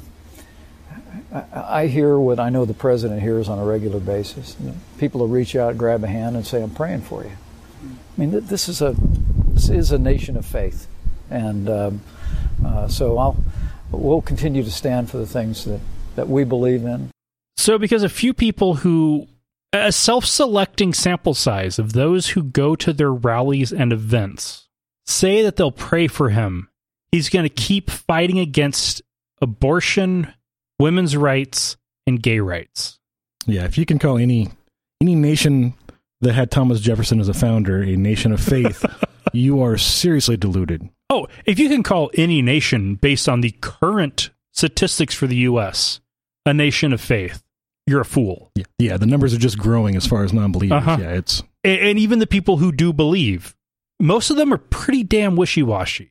Speaker 4: I I hear what I know the president hears on a regular basis. You know, people will reach out, grab a hand, and say, "I'm praying for you." I mean, this is a this is a nation of faith, and um, uh, so I'll we'll continue to stand for the things that, that we believe in.
Speaker 1: So, because a few people who a self-selecting sample size of those who go to their rallies and events say that they'll pray for him, he's going to keep fighting against abortion, women's rights, and gay rights.
Speaker 3: Yeah, if you can call any any nation that had Thomas Jefferson as a founder a nation of faith, you are seriously deluded.
Speaker 1: Oh, if you can call any nation based on the current statistics for the U S a nation of faith, you're a fool.
Speaker 3: Yeah, yeah, the numbers are just growing as far as non-believers.
Speaker 1: Uh-huh.
Speaker 3: Yeah, it's
Speaker 1: and, and even the people who do believe, most of them are pretty damn wishy-washy.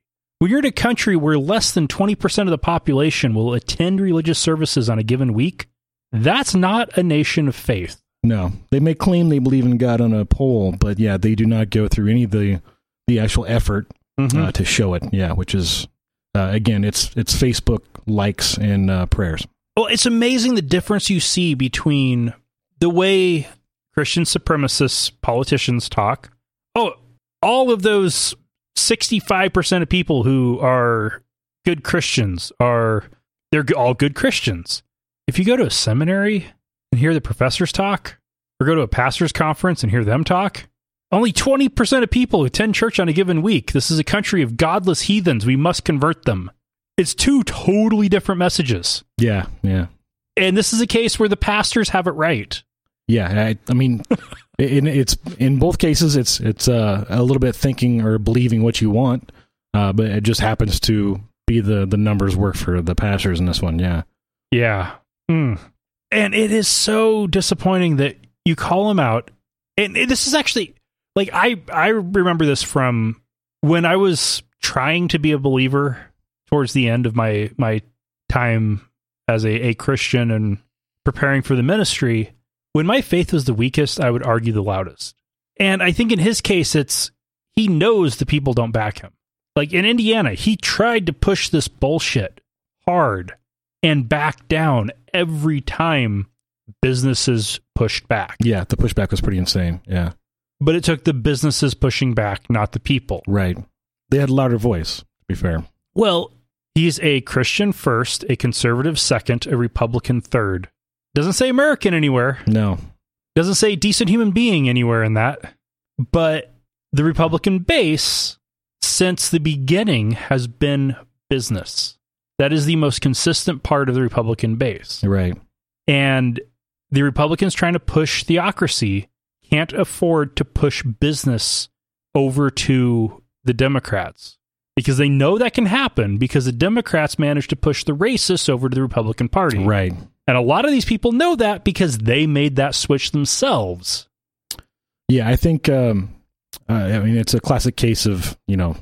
Speaker 1: When you're in a country where less than twenty percent of the population will attend religious services on a given week, that's not a nation of faith.
Speaker 3: No, they may claim they believe in God on a poll, but yeah, they do not go through any of the the actual effort mm-hmm. uh, to show it. Yeah, which is uh, again, it's it's Facebook likes and uh, prayers.
Speaker 1: Well, it's amazing the difference you see between the way Christian supremacists politicians talk. Oh, all of those sixty-five percent of people who are good Christians are they're all good Christians. If you go to a seminary and hear the professors talk, or go to a pastor's conference and hear them talk, only twenty percent of people attend church on a given week. This is a country of godless heathens. We must convert them. It's two totally different messages.
Speaker 3: Yeah, yeah.
Speaker 1: And this is a case where the pastors have it right.
Speaker 3: Yeah, I, I mean, in, it's in both cases, it's it's uh, a little bit thinking or believing what you want, uh, but it just happens to be the, the numbers work for the pastors in this one, yeah.
Speaker 1: Yeah. Mm. And it is so disappointing that you call him out. And this is actually, like, I, I remember this from when I was trying to be a believer towards the end of my, my time as a, a Christian and preparing for the ministry. When my faith was the weakest, I would argue the loudest. And I think in his case, it's, he knows the people don't back him. Like in Indiana, he tried to push this bullshit hard and back down every time businesses pushed back.
Speaker 3: Yeah, the pushback was pretty insane. Yeah.
Speaker 1: But it took the businesses pushing back, not the people.
Speaker 3: Right. They had a louder voice, to be fair.
Speaker 1: Well, he's a Christian first, a conservative second, a Republican third. Doesn't say American anywhere.
Speaker 3: No.
Speaker 1: Doesn't say decent human being anywhere in that. But the Republican base, since the beginning, has been business. That is the most consistent part of the Republican base.
Speaker 3: Right.
Speaker 1: And the Republicans trying to push theocracy can't afford to push business over to the Democrats because they know that can happen because the Democrats managed to push the racists over to the Republican Party.
Speaker 3: Right.
Speaker 1: And a lot of these people know that because they made that switch themselves.
Speaker 3: Yeah, I think, um, uh, I mean, it's a classic case of, you know,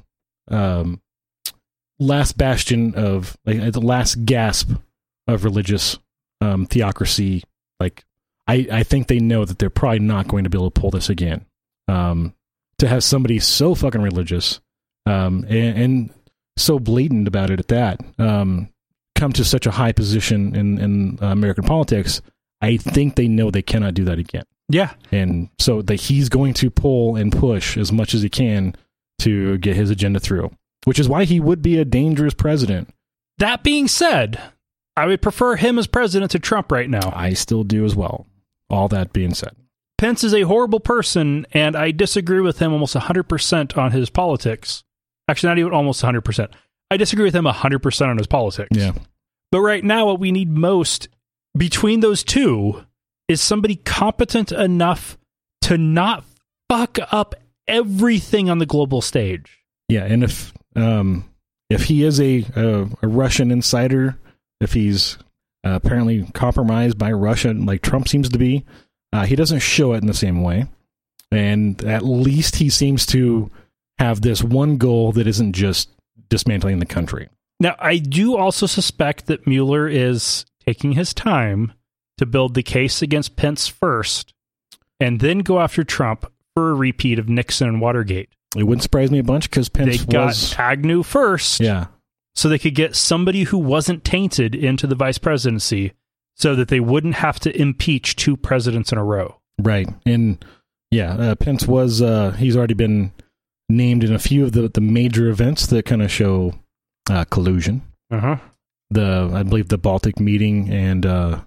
Speaker 3: um, last bastion of, like, the last gasp of religious um, theocracy. Like, I, I think they know that they're probably not going to be able to pull this again. Um, to have somebody so fucking religious um, and, and so blatant about it at that, um, come to such a high position in, in uh, American politics, I think they know they cannot do that again.
Speaker 1: Yeah.
Speaker 3: And so that he's going to pull and push as much as he can to get his agenda through, which is why he would be a dangerous president.
Speaker 1: That being said, I would prefer him as president to Trump right now.
Speaker 3: I still do as well. All that being said.
Speaker 1: Pence is a horrible person, and I disagree with him almost one hundred percent on his politics. Actually, not even almost one hundred percent. I disagree with him one hundred percent on his politics.
Speaker 3: Yeah.
Speaker 1: But right now, what we need most between those two is somebody competent enough to not fuck up everything on the global stage.
Speaker 3: Yeah, and if um, if he is a, a, a Russian insider, if he's uh, apparently compromised by Russia, like Trump seems to be, uh, he doesn't show it in the same way. And at least he seems to have this one goal that isn't just dismantling the country.
Speaker 1: Now, I do also suspect that Mueller is taking his time to build the case against Pence first, and then go after Trump for a repeat of Nixon and Watergate.
Speaker 3: It wouldn't surprise me a bunch because Pence
Speaker 1: they got
Speaker 3: was...
Speaker 1: Agnew first,
Speaker 3: yeah,
Speaker 1: so they could get somebody who wasn't tainted into the vice presidency so that they wouldn't have to impeach two presidents in a row.
Speaker 3: Right. And yeah, uh, Pence was, uh, he's already been named in a few of the, the major events that kind of show uh, collusion.
Speaker 1: Uh-huh.
Speaker 3: The, I believe the Baltic meeting and uh,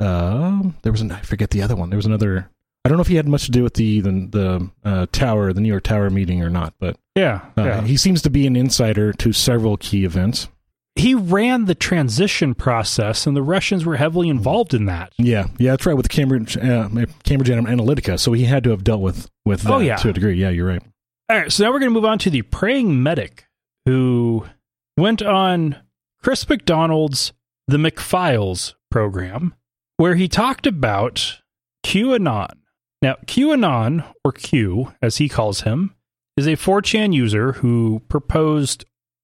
Speaker 3: uh, there was, an, I forget the other one. There was another, I don't know if he had much to do with the, the, the uh, tower, the New York Tower meeting or not, but
Speaker 1: yeah,
Speaker 3: uh,
Speaker 1: yeah.
Speaker 3: He seems to be an insider to several key events.
Speaker 1: He ran the transition process, and the Russians were heavily involved in that.
Speaker 3: Yeah, yeah, that's right, with Cambridge uh, Cambridge Analytica, so he had to have dealt with, with that
Speaker 1: oh, yeah.
Speaker 3: to a degree. Yeah, you're right.
Speaker 1: All right, so now we're going to move on to the praying medic who went on Chris McDonald's The McFiles program, where he talked about QAnon. Now, QAnon, or Q, as he calls him, is a four chan user who proposed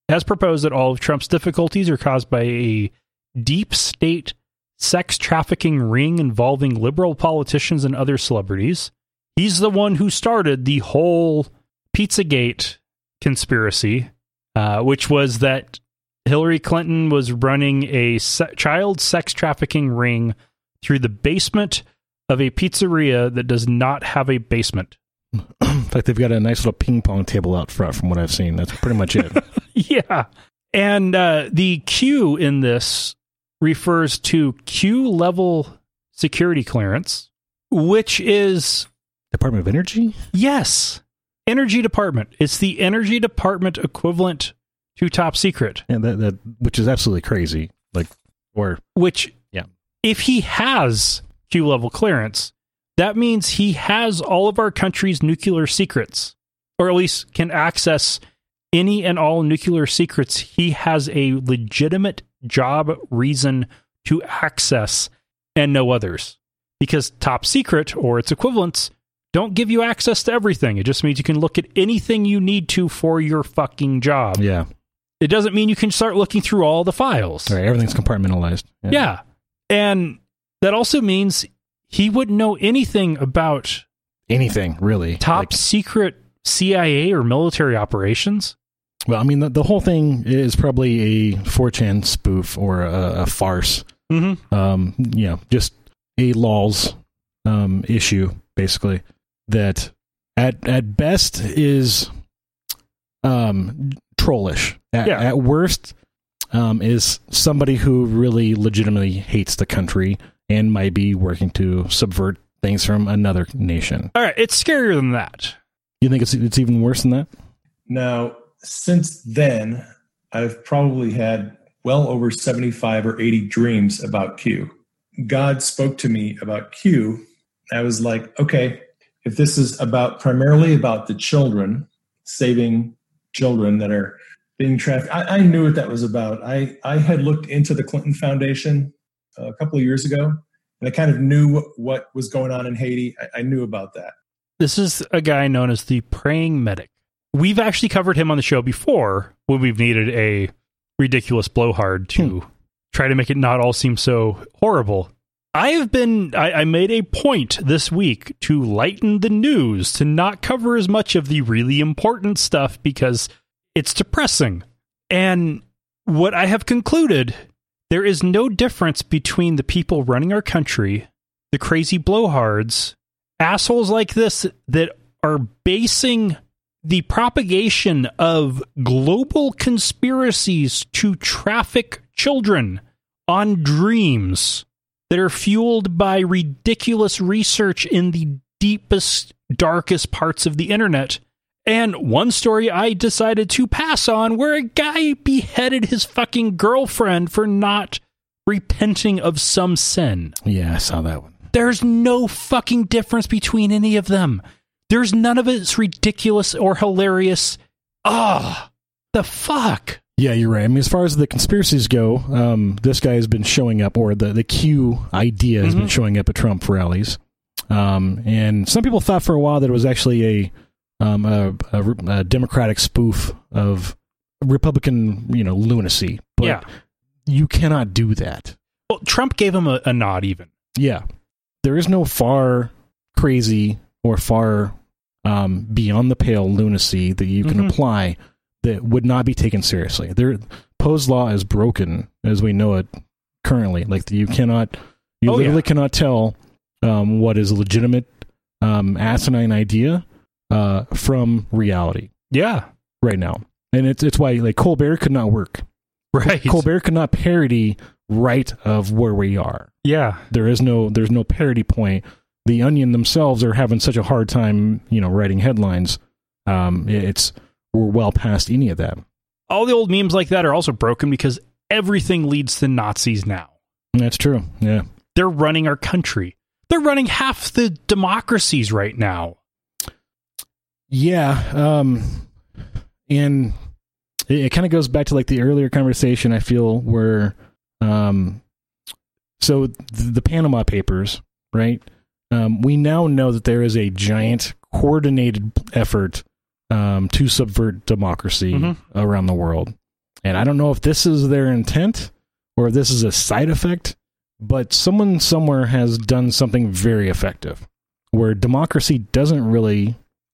Speaker 1: has proposed that all of Trump's difficulties are caused by a deep state sex trafficking ring involving liberal politicians and other celebrities. He's the one who started the whole Pizzagate conspiracy, uh, which was that Hillary Clinton was running a se- child sex trafficking ring through the basement of a pizzeria that does not have a basement.
Speaker 3: In fact, they've got a nice little ping pong table out front from what I've seen. That's pretty much it.
Speaker 1: Yeah. And uh, the Q in this refers to Q level security clearance, which is...
Speaker 3: Department of Energy?
Speaker 1: Yes. Energy Department. It's the Energy Department equivalent to top secret.
Speaker 3: And that, that which is absolutely crazy. Like, or...
Speaker 1: Which,
Speaker 3: yeah.
Speaker 1: If he has Q level clearance, that means he has all of our country's nuclear secrets, or at least can access any and all nuclear secrets he has a legitimate job reason to access and no others. Because top secret, or its equivalents, don't give you access to everything. It just means you can look at anything you need to for your fucking job.
Speaker 3: Yeah.
Speaker 1: It doesn't mean you can start looking through all the files.
Speaker 3: Right, everything's compartmentalized.
Speaker 1: Yeah. yeah. And that also means he wouldn't know anything about
Speaker 3: anything, really.
Speaker 1: Top
Speaker 3: like,
Speaker 1: secret C I A or military operations.
Speaker 3: Well, I mean, the, the whole thing is probably a four chan spoof or a, a farce.
Speaker 1: Mm-hmm.
Speaker 3: Um, you know, just a lols um, issue, basically, that at at best is um, trollish. At,
Speaker 1: yeah.
Speaker 3: at worst um, is somebody who really legitimately hates the country and might be working to subvert things from another nation.
Speaker 1: All right, it's scarier than that.
Speaker 3: You think it's it's even worse than that?
Speaker 5: Now, since then, I've probably had well over seventy-five or eighty dreams about Q. God spoke to me about Q. I was like, okay, if this is about primarily about the children, saving children that are being trafficked, I, I knew what that was about. I, I had looked into the Clinton Foundation a couple of years ago, and I kind of knew what, what was going on in Haiti. I, I knew about that.
Speaker 1: This is a guy known as the Praying Medic. We've actually covered him on the show before when we've needed a ridiculous blowhard to hmm. try to make it not all seem so horrible. I have been, I, I made a point this week to lighten the news, to not cover as much of the really important stuff because it's depressing. And what I have concluded, there is no difference between the people running our country, the crazy blowhards, assholes like this that are basing the propagation of global conspiracies to traffic children on dreams that are fueled by ridiculous research in the deepest, darkest parts of the internet. And one story I decided to pass on where a guy beheaded his fucking girlfriend for not repenting of some sin.
Speaker 3: Yeah, I saw that one.
Speaker 1: There's no fucking difference between any of them. There's none of it's ridiculous or hilarious. Ah, oh, the fuck?
Speaker 3: Yeah, you're right. I mean, as far as the conspiracies go, um, this guy has been showing up, or the, the Q idea has mm-hmm. been showing up at Trump rallies. Um, and some people thought for a while that it was actually a, um, a, a, a Democratic spoof of Republican, you know, lunacy. But
Speaker 1: yeah.
Speaker 3: you cannot do that.
Speaker 1: Well, Trump gave him a, a nod even.
Speaker 3: Yeah. There is no far crazy or far um, beyond the pale lunacy that you can mm-hmm. apply that would not be taken seriously. There, Poe's law is broken as we know it currently. Like you cannot, you
Speaker 1: oh,
Speaker 3: literally
Speaker 1: yeah.
Speaker 3: cannot tell um, what is a legitimate um, asinine idea uh, from reality.
Speaker 1: Yeah,
Speaker 3: right now, and it's it's why like Colbert could not work.
Speaker 1: Right,
Speaker 3: Colbert could not parody right of where we are.
Speaker 1: Yeah,
Speaker 3: there is no there's no parody point. The Onion themselves are having such a hard time, you know, writing headlines. Um, it's we're well past any of that.
Speaker 1: All the old memes like that are also broken because everything leads to Nazis now.
Speaker 3: That's true. Yeah,
Speaker 1: they're running our country. They're running half the democracies right now.
Speaker 3: Yeah, um, and it, it kind of goes back to like the earlier conversation. I feel where, um, so the, the Panama Papers, right? Um, we now know that there is a giant coordinated effort um, to subvert democracy mm-hmm. around the world. And I don't know if this is their intent or if this is a side effect, but someone somewhere has done something very effective where democracy doesn't really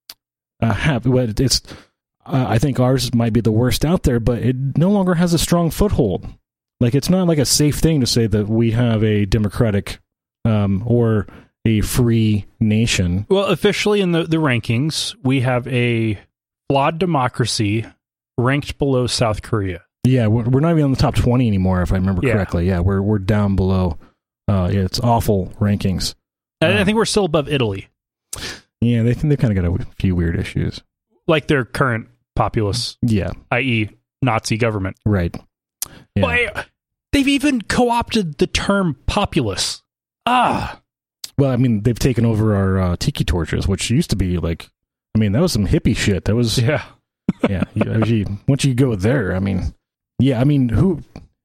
Speaker 3: uh, have, well, it's, uh, I think ours might be the worst out there, but it no longer has a strong foothold. Like, it's not like a safe thing to say that we have a democratic um, or a free nation.
Speaker 1: Well, officially in the, the rankings, we have a flawed democracy ranked below South Korea.
Speaker 3: Yeah, we're, we're not even on the top twenty anymore, if I remember
Speaker 1: Yeah.
Speaker 3: correctly. Yeah, we're we're down below. Uh, yeah, it's awful rankings.
Speaker 1: And I
Speaker 3: Um,
Speaker 1: think we're still above Italy,
Speaker 3: Yeah, they they kind of got a few weird issues.
Speaker 1: like their current populace,
Speaker 3: Yeah,
Speaker 1: that is. Nazi government.
Speaker 3: right. Yeah.
Speaker 1: Boy, they've even co-opted the term populace. Ah,
Speaker 3: Well, I mean, they've taken over our uh, tiki torches, which used to be like, I mean, that was some hippie shit. That was,
Speaker 1: yeah.
Speaker 3: yeah. You, you, once you go there, I mean, yeah, I mean, who,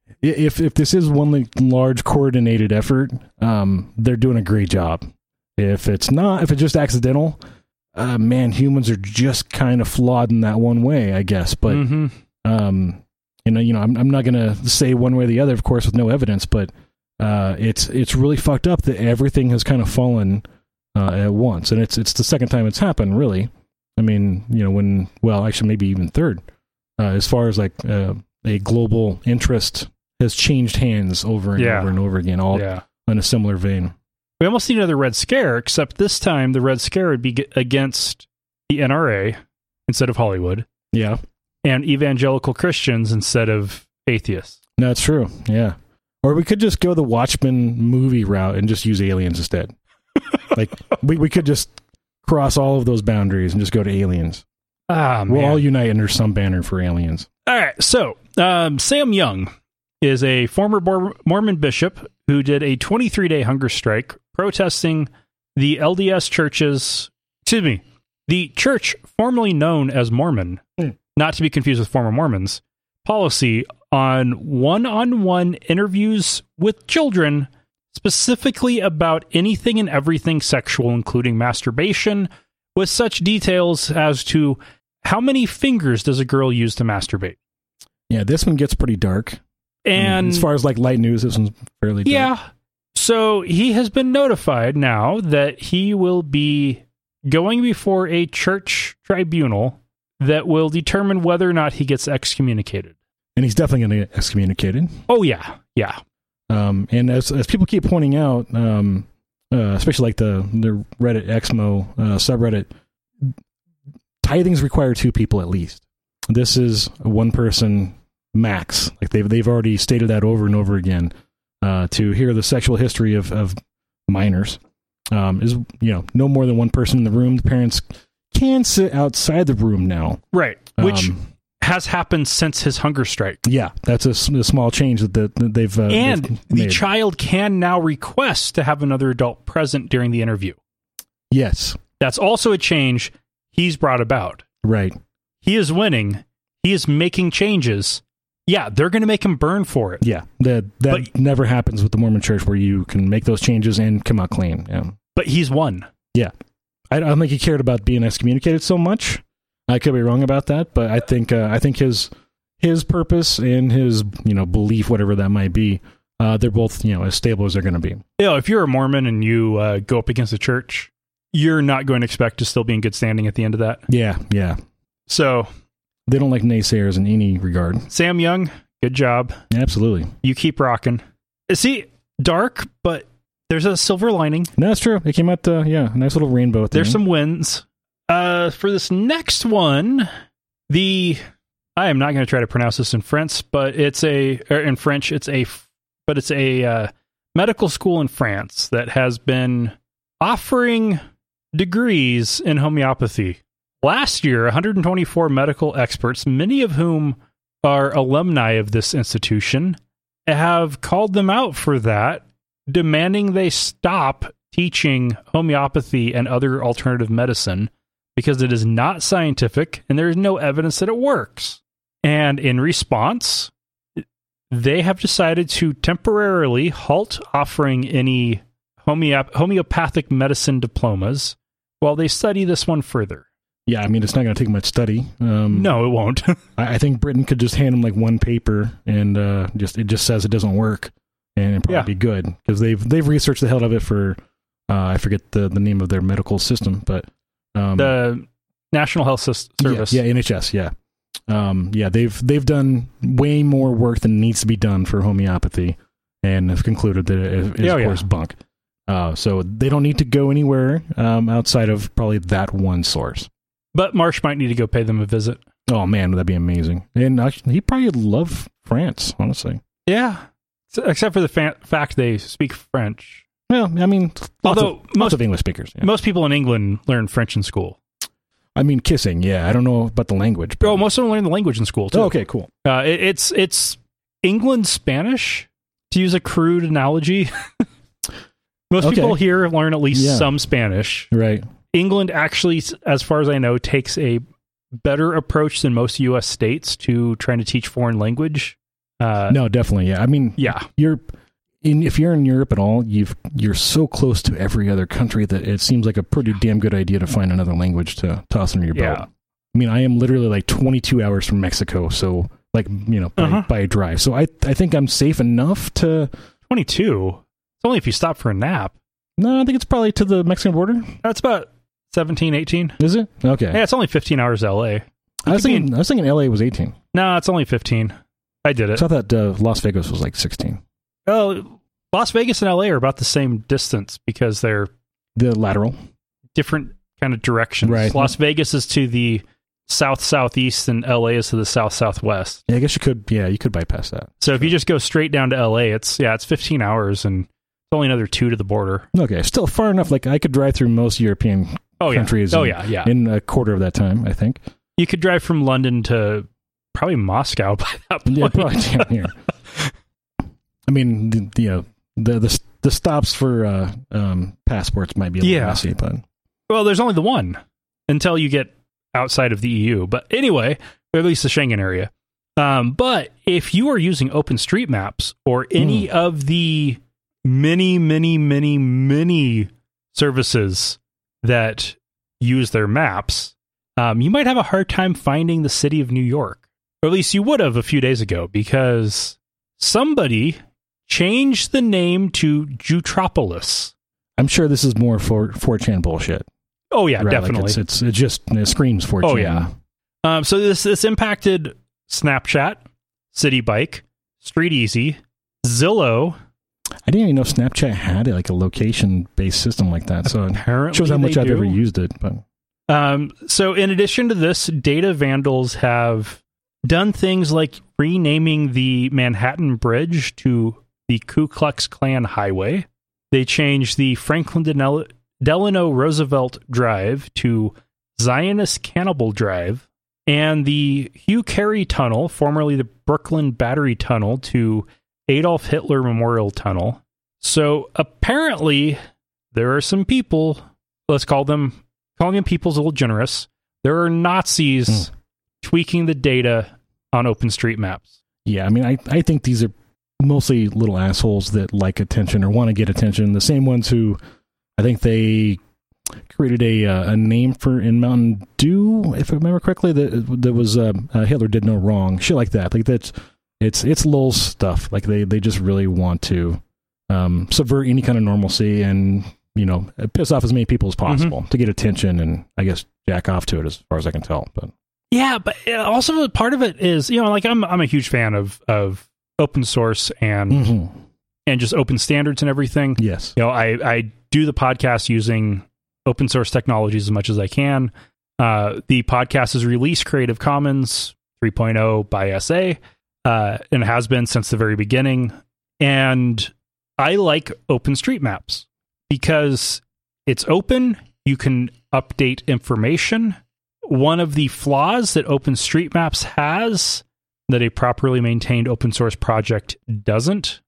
Speaker 3: if if this is one like, large coordinated effort, um, they're doing a great job. If it's not, if it's just accidental, uh, man, humans are just kind of flawed in that one way, I guess. But,
Speaker 1: Mm-hmm.
Speaker 3: um, you know, you know, I'm I'm not gonna say one way or the other, of course, with no evidence, but uh, it's it's really fucked up that everything has kind of fallen uh, at once, and it's it's the second time it's happened, really. I mean, you know, when well, actually, maybe even third, uh, as far as like uh, a global interest has changed hands over and
Speaker 1: Yeah.
Speaker 3: over and over again, all
Speaker 1: Yeah.
Speaker 3: in a similar vein.
Speaker 1: We almost need another Red Scare, except this time the Red Scare would be g- against the N R A instead of Hollywood,
Speaker 3: Yeah,
Speaker 1: and evangelical Christians instead of atheists.
Speaker 3: no, it's true. Yeah, or we could just go the Watchmen movie route and just use aliens instead. Like we we could just cross all of those boundaries and just go to aliens.
Speaker 1: Ah, man.
Speaker 3: We'll all unite under some banner for aliens.
Speaker 1: All right, so um, Sam Young is a former Mor- Mormon bishop who did a twenty-three day hunger strike protesting the L D S church's, excuse me, the church formerly known as Mormon,
Speaker 3: Hmm.
Speaker 1: not to be confused with former Mormons, policy on one-on-one interviews with children, specifically about anything and everything sexual, including masturbation, with such details as to how many fingers does a girl use to masturbate.
Speaker 3: Yeah, this one gets pretty dark. I mean,
Speaker 1: And
Speaker 3: as far as like light news, this one's fairly dark.
Speaker 1: yeah, so he has been notified now that he will be going before a church tribunal that will determine whether or not he gets excommunicated.
Speaker 3: And he's definitely going to get excommunicated.
Speaker 1: Oh, yeah, yeah.
Speaker 3: Um, and as as people keep pointing out, um, uh, especially like the the Reddit Exmo uh, subreddit, tithings require two people at least. This is a one person max. Like they've they've already stated that over and over again. Uh, to hear the sexual history of of minors um, is you know no more than one person in the room. The parents can sit outside the room now.
Speaker 1: Right, which
Speaker 3: Um,
Speaker 1: has happened since his hunger strike.
Speaker 3: Yeah, that's a, s- a small change that, that, that they've uh,
Speaker 1: And
Speaker 3: they've
Speaker 1: the
Speaker 3: made.
Speaker 1: child can now request to have another adult present during the interview.
Speaker 3: Yes,
Speaker 1: That's also a change he's brought about.
Speaker 3: right.
Speaker 1: He is winning. He is making changes. Yeah, they're going to make him burn for it.
Speaker 3: Yeah, that that
Speaker 1: But-
Speaker 3: never happens with the Mormon Church, where you can make those changes and come out clean. Yeah,
Speaker 1: But he's won.
Speaker 3: I don't think he cared about being excommunicated so much. I could be wrong about that, but I think uh, I think his his purpose and his you know belief, whatever that might be, uh, they're both you know as stable as they're going to be.
Speaker 1: You know, if you're a Mormon and you uh, go up against the church, you're not going to expect to still be in good standing at the end of that.
Speaker 3: Yeah, yeah.
Speaker 1: So,
Speaker 3: They don't like naysayers in any regard.
Speaker 1: Sam Young, good job.
Speaker 3: Absolutely.
Speaker 1: You keep rocking. See, dark, but there's a silver lining.
Speaker 3: No, that's true. It came out, uh, yeah, a nice little rainbow at the
Speaker 1: There's
Speaker 3: end.
Speaker 1: some wins. Uh, for this next one, the I am not going to try to pronounce this in French, but it's a or in French. It's a but it's a uh, medical school in France that has been offering degrees in homeopathy. Last year, one hundred twenty-four medical experts, many of whom are alumni of this institution, have called them out for that, demanding they stop teaching homeopathy and other alternative medicine because it is not scientific and there is no evidence that it works. And in response, they have decided to temporarily halt offering any homeop- homeopathic medicine diplomas while they study this one further.
Speaker 3: Yeah, I mean, it's not going to take much study. Um,
Speaker 1: No, it won't.
Speaker 3: I, I think Britain could just hand them like one paper and uh, just it just says it doesn't work, and it'd probably
Speaker 1: Yeah.
Speaker 3: be good because they've they've researched the hell out of it for uh, I forget the, the name of their medical system, but um,
Speaker 1: The National Health Sys- Service.
Speaker 3: Yeah, yeah, N H S. Yeah, um, yeah. They've they've done way more work than needs to be done for homeopathy, and have concluded that it is
Speaker 1: Yeah,
Speaker 3: of
Speaker 1: yeah.
Speaker 3: course bunk. Uh, so they don't need to go anywhere um, outside of probably that one source.
Speaker 1: But Marsh might need to go pay them a visit.
Speaker 3: Oh man, that'd be amazing. And actually, he probably would love France, honestly.
Speaker 1: Yeah. S- Except for the fa- fact they speak French.
Speaker 3: Well, I mean, lots
Speaker 1: Although
Speaker 3: of,
Speaker 1: most-
Speaker 3: lots of English speakers. Yeah.
Speaker 1: Most people in England learn French in school.
Speaker 3: I mean, kissing. Yeah, I don't know about the language. But...
Speaker 1: Oh, most of them learn the language in school, too.
Speaker 3: Oh, okay, cool.
Speaker 1: Uh, it, it's it's England Spanish, to use a crude analogy. Most
Speaker 3: Okay.
Speaker 1: people here learn at least
Speaker 3: Yeah.
Speaker 1: some Spanish.
Speaker 3: Right.
Speaker 1: England actually, as far as I know, takes a better approach than most U S states to trying to teach foreign language. Uh,
Speaker 3: No, definitely. Yeah. I mean,
Speaker 1: Yeah.
Speaker 3: you're in if you're in Europe at all, you've you're so close to every other country that it seems like a pretty damn good idea to find another language to toss under your
Speaker 1: Yeah.
Speaker 3: belt. I mean, I am literally like twenty-two hours from Mexico, so like you know by,
Speaker 1: Uh-huh.
Speaker 3: by a drive. So I I think I'm safe enough to.
Speaker 1: twenty-two. It's only if you stop for a nap.
Speaker 3: No, I think it's probably to the Mexican border.
Speaker 1: That's about seventeen, eighteen.
Speaker 3: Is it? Okay.
Speaker 1: Yeah, it's only fifteen hours to L A.
Speaker 3: I was
Speaker 1: could be
Speaker 3: thinking I was thinking L A was eighteen.
Speaker 1: No, it's only fifteen. I did it.
Speaker 3: So I thought uh, Las Vegas was like sixteen.
Speaker 1: Oh, Las Vegas and L A are about the same distance because they're
Speaker 3: The lateral.
Speaker 1: different kind of directions.
Speaker 3: Right.
Speaker 1: Las Vegas is to the south southeast and L A is to the south southwest.
Speaker 3: Yeah, I guess you could. Yeah, you could bypass that.
Speaker 1: So if you just go straight down to L A, it's yeah, it's fifteen hours and it's only another two to the border.
Speaker 3: Okay, still far enough. Like I could drive through most European
Speaker 1: Oh yeah.
Speaker 3: countries.
Speaker 1: Oh
Speaker 3: in,
Speaker 1: yeah, yeah.
Speaker 3: in a quarter of that time, I think.
Speaker 1: You could drive from London to probably Moscow by that point.
Speaker 3: Yeah, probably down here. I mean, the, the, you know, the the the stops for uh, um, passports might be a little
Speaker 1: Yeah.
Speaker 3: messy, but
Speaker 1: Well, there's only the one until you get outside of the E U. But anyway, or at least the Schengen area. Um, but if you are using OpenStreetMaps or any of the many, many, many, many services that use their maps, um, you might have a hard time finding the city of New York. Or at least you would have a few days ago because somebody changed the name to Jutropolis.
Speaker 3: I'm sure this is more for four chan bullshit.
Speaker 1: Oh, yeah,
Speaker 3: right? Like,
Speaker 1: definitely.
Speaker 3: it's, it's it just it screams four chan.
Speaker 1: Oh, yeah. Um, so this this impacted Snapchat, City Bike, Street Easy, Zillow.
Speaker 3: I didn't even know Snapchat had like a location based system like that. So it
Speaker 1: Apparently,
Speaker 3: shows how much
Speaker 1: they
Speaker 3: I've
Speaker 1: do.
Speaker 3: ever used it. But
Speaker 1: Um, so in addition to this, data vandals have done things like renaming the Manhattan Bridge to the Ku Klux Klan Highway. They changed the Franklin Delano, Delano Roosevelt Drive to Zionist Cannibal Drive, and the Hugh Carey Tunnel, formerly the Brooklyn Battery Tunnel, to Adolf Hitler Memorial Tunnel. So apparently, there are some people, let's call them, calling them people's a little generous. There are Nazis
Speaker 3: Mm.
Speaker 1: tweaking the data on OpenStreetMaps.
Speaker 3: yeah, I mean, I, I think these are mostly little assholes that like attention or want to get attention. The same ones who I think they created a uh, a name for in Mountain Dew, if I remember correctly, that that was uh, uh, Hitler did no wrong, shit like that. Like that's it's it's lol stuff. Like they they just really want to um, subvert any kind of normalcy and you know piss off as many people as possible to get attention and I guess jack off to it as far as I can tell. But
Speaker 1: Yeah, but uh, also part of it is, you know, like I'm I'm a huge fan of of open source and
Speaker 3: Mhm.
Speaker 1: and just open standards and everything.
Speaker 3: yes,
Speaker 1: You know, I I do the podcast using open source technologies as much as I can. Uh, the podcast is released Creative Commons three point oh by S A, uh, and has been since the very beginning. And I like OpenStreetMaps because it's open. You can update information. One of the flaws that OpenStreetMaps has that a properly maintained open source project doesn't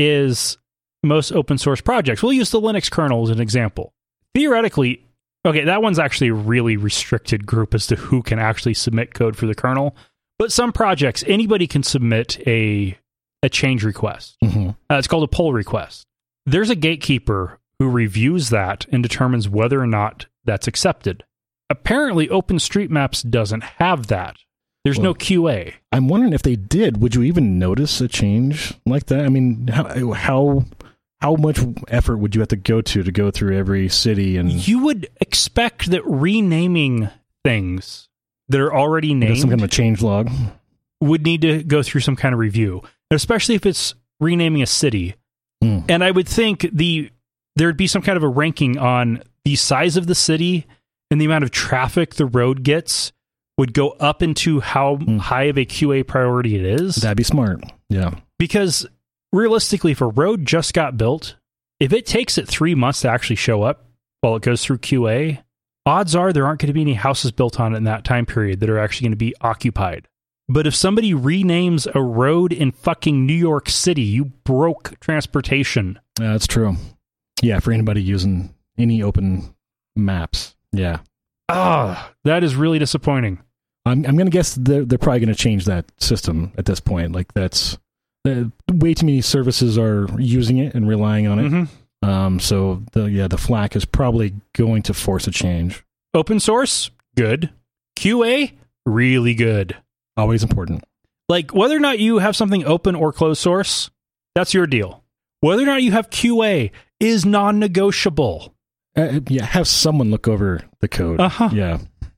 Speaker 1: is most open source projects. We'll use the Linux kernel as an example. Theoretically, okay, that one's actually a really restricted group as to who can actually submit code for the kernel. But some projects, anybody can submit a a change request.
Speaker 3: hmm
Speaker 1: Uh, it's called a pull request. There's a gatekeeper who reviews that and determines whether or not that's accepted. Apparently, OpenStreetMaps doesn't have that. There's well, no Q A.
Speaker 3: I'm wondering if they did, would you even notice a change like that? I mean, how how how much effort would you have to go to to go through every city? And
Speaker 1: you would expect that renaming things that are already named,
Speaker 3: some kind of a change log,
Speaker 1: would need to go through some kind of review, especially if it's renaming a city. Mm. And I would think the there'd be some kind of a ranking on the size of the city and the amount of traffic the road gets would go up into how mm. high of a Q A priority it is.
Speaker 3: That'd be smart. Yeah.
Speaker 1: Because realistically, if a road just got built, if it takes it three months to actually show up while it goes through Q A, odds are there aren't going to be any houses built on it in that time period that are actually going to be occupied. But if somebody renames a road in fucking New York City, you broke transportation.
Speaker 3: Yeah, that's true. Yeah, for anybody using any open maps. Yeah.
Speaker 1: Ah, that is really disappointing.
Speaker 3: I'm I'm going to guess they're, they're probably going to change that system at this point. Like, that's uh, way too many services are using it and relying on it. Mm-hmm. Um, so the yeah, the FLAC is probably going to force a change.
Speaker 1: Open source, good. Q A, really good.
Speaker 3: Always important.
Speaker 1: Like, whether or not you have something open or closed source, that's your deal. Whether or not you have Q A is non-negotiable.
Speaker 3: Uh, yeah, have someone look over the code.
Speaker 1: Uh-huh.
Speaker 3: Yeah.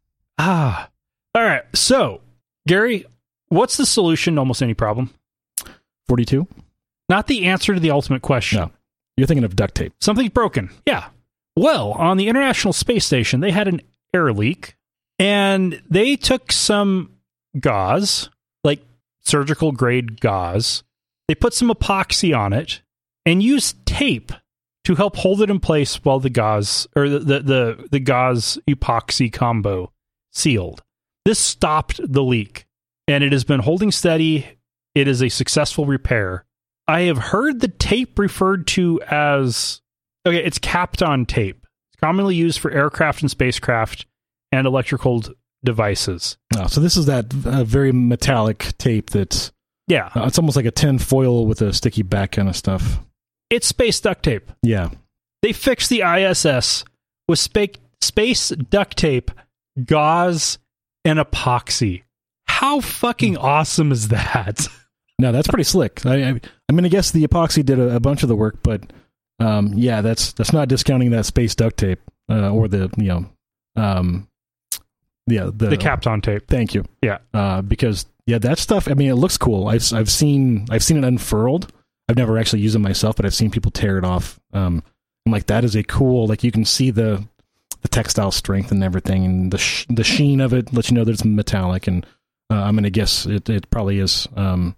Speaker 1: Ah. All right. So, Gary, what's the solution to almost any problem?
Speaker 3: forty-two?
Speaker 1: Not the answer to the ultimate question.
Speaker 3: No. You're thinking of duct tape.
Speaker 1: Something's broken. Yeah. Well, on the International Space Station, they had an air leak, and they took some gauze, like surgical grade gauze. They put some epoxy on it and used tape to help hold it in place while the gauze or the, the, the, the gauze epoxy combo sealed. This stopped the leak, and it has been holding steady. It is a successful repair. I have heard the tape referred to as, okay, it's Kapton tape. It's commonly used for aircraft and spacecraft and electrical devices.
Speaker 3: Oh, so this is that uh, very metallic tape that's,
Speaker 1: yeah,
Speaker 3: uh, it's almost like a tin foil with a sticky back kind of stuff.
Speaker 1: It's space duct tape.
Speaker 3: Yeah.
Speaker 1: They fixed the I S S with spa- space duct tape, gauze, and epoxy. How fucking awesome is that?
Speaker 3: No, that's pretty slick. I, I, I'm going to guess the epoxy did a, a bunch of the work, but um, yeah, that's that's not discounting that space duct tape uh, or the, you know, um, yeah, the,
Speaker 1: the Kapton tape.
Speaker 3: Thank you.
Speaker 1: Yeah,
Speaker 3: uh, because yeah, that stuff. I mean, it looks cool. I've I've seen I've seen it unfurled. I've never actually used it myself, but I've seen people tear it off. Um, I'm like, that is a cool. Like, you can see the the textile strength and everything, and the sh- the sheen of it lets you know that it's metallic. And uh, I'm going to guess it it probably is um,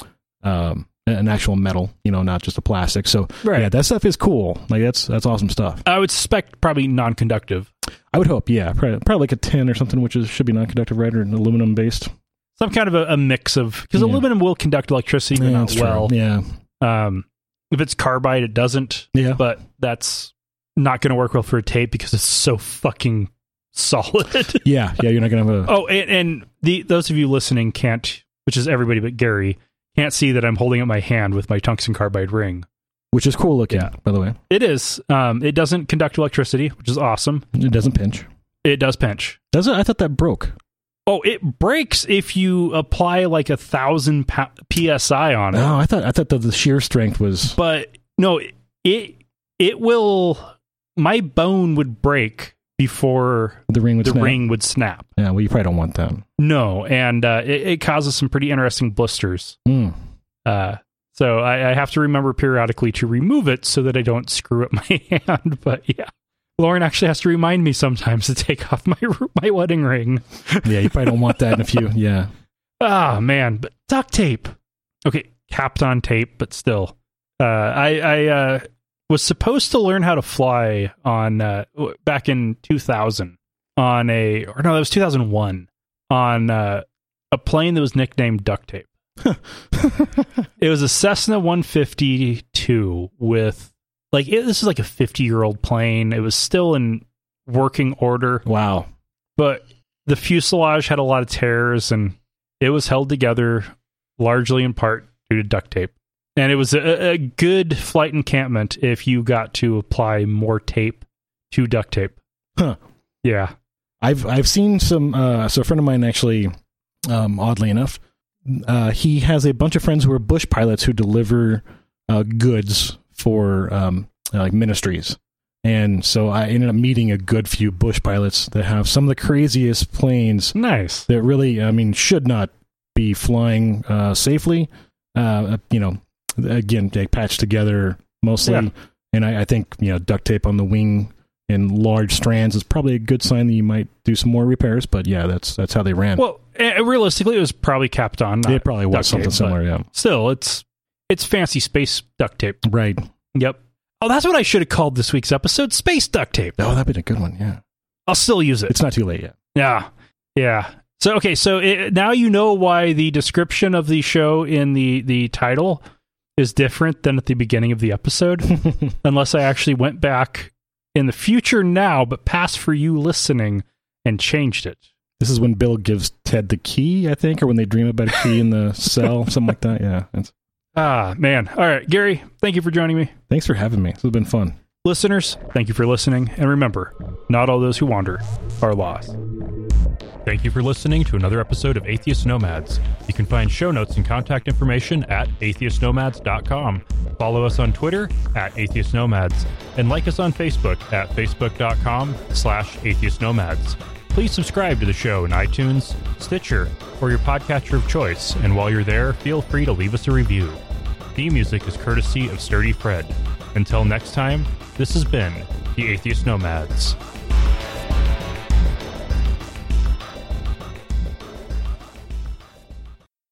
Speaker 3: um, an actual metal, you know, not just a plastic. So
Speaker 1: right.
Speaker 3: Yeah, that stuff is cool. Like, that's that's awesome stuff.
Speaker 1: I would suspect probably non-conductive.
Speaker 3: I would hope, yeah, probably, probably like a tin or something, which is should be non-conductive, right, or an aluminum based.
Speaker 1: Some kind of a, a mix of, because yeah. aluminum will conduct electricity, but
Speaker 3: yeah,
Speaker 1: not well.
Speaker 3: True. Yeah.
Speaker 1: Um, if it's carbide, it doesn't.
Speaker 3: Yeah.
Speaker 1: But that's not going to work well for a tape because it's so fucking solid.
Speaker 3: yeah. Yeah. You're not going to have a.
Speaker 1: Oh, and, and the those of you listening can't, which is everybody but Gary, can't see that I'm holding up my hand with my tungsten carbide ring.
Speaker 3: Which is cool looking,
Speaker 1: yeah.
Speaker 3: by the way.
Speaker 1: It is. Um, it doesn't conduct electricity, which is awesome.
Speaker 3: It doesn't pinch.
Speaker 1: It does pinch.
Speaker 3: Does it? I thought that broke.
Speaker 1: Oh, it breaks if you apply like a thousand P S I on it.
Speaker 3: Oh, I thought I thought that the shear strength was.
Speaker 1: But no, it it will. My bone would break before
Speaker 3: the ring would
Speaker 1: the
Speaker 3: snap.
Speaker 1: ring would snap.
Speaker 3: Yeah, well, you probably don't want that.
Speaker 1: No, and uh, it, it causes some pretty interesting blisters.
Speaker 3: Mm.
Speaker 1: Uh, so I, I have to remember periodically to remove it so that I don't screw up my hand. But yeah. Lauren actually has to remind me sometimes to take off my my wedding ring.
Speaker 3: Yeah, you probably don't want that in a few. Yeah.
Speaker 1: Ah, man, but duct tape. Okay, Kapton tape, but still. Uh, I I uh, was supposed to learn how to fly on uh, back in two thousand on a or no, that was two thousand one on uh, a plane that was nicknamed Duct Tape. It was a Cessna one fifty-two with. Like, it, this is like a fifty-year-old plane. It was still in working order.
Speaker 3: Wow.
Speaker 1: But the fuselage had a lot of tears, and it was held together largely in part due to duct tape. And it was a, a good flight encampment if you got to apply more tape to duct tape.
Speaker 3: Huh.
Speaker 1: Yeah.
Speaker 3: I've I've seen some. Uh, so a friend of mine actually, um, oddly enough, uh, he has a bunch of friends who are bush pilots who deliver uh, goods for um, like ministries. And so I ended up meeting a good few bush pilots that have some of the craziest planes.
Speaker 1: Nice.
Speaker 3: That really, I mean, should not be flying uh, safely. Uh, you know, again, they patch together mostly. Yeah. And I, I think, you know, duct tape on the wing in large strands is probably a good sign that you might do some more repairs. But yeah, that's that's how they ran.
Speaker 1: Well, uh, realistically, it was probably Kapton.
Speaker 3: It probably was something tape, similar, yeah.
Speaker 1: Still, it's it's fancy space duct tape.
Speaker 3: Right.
Speaker 1: Yep. Oh, that's what I should have called this week's episode, Space Duct Tape.
Speaker 3: Oh, that'd been a good one, yeah.
Speaker 1: I'll still use it.
Speaker 3: It's not too late yet.
Speaker 1: Yeah. Yeah. So, okay, so it, now you know why the description of the show in the, the title is different than at the beginning of the episode, unless I actually went back in the future now, but past for you listening, and changed it.
Speaker 3: This is when Bill gives Ted the key, I think, or when they dream about a key in the cell, something like that, yeah. It's-
Speaker 1: Ah, man. All right, Gary, thank you for joining me.
Speaker 3: Thanks for having me. This has been fun.
Speaker 1: Listeners, thank you for listening. And remember, not all those who wander are lost. Thank you for listening to another episode of Atheist Nomads. You can find show notes and contact information at atheist nomads dot com. Follow us on Twitter at Atheist Nomads and like us on Facebook at facebook dot com slash atheist nomads. Please subscribe to the show in iTunes, Stitcher, or your podcatcher of choice. And while you're there, feel free to leave us a review. Theme music is courtesy of Sturdy Fred. Until next time, this has been the Atheist Nomads.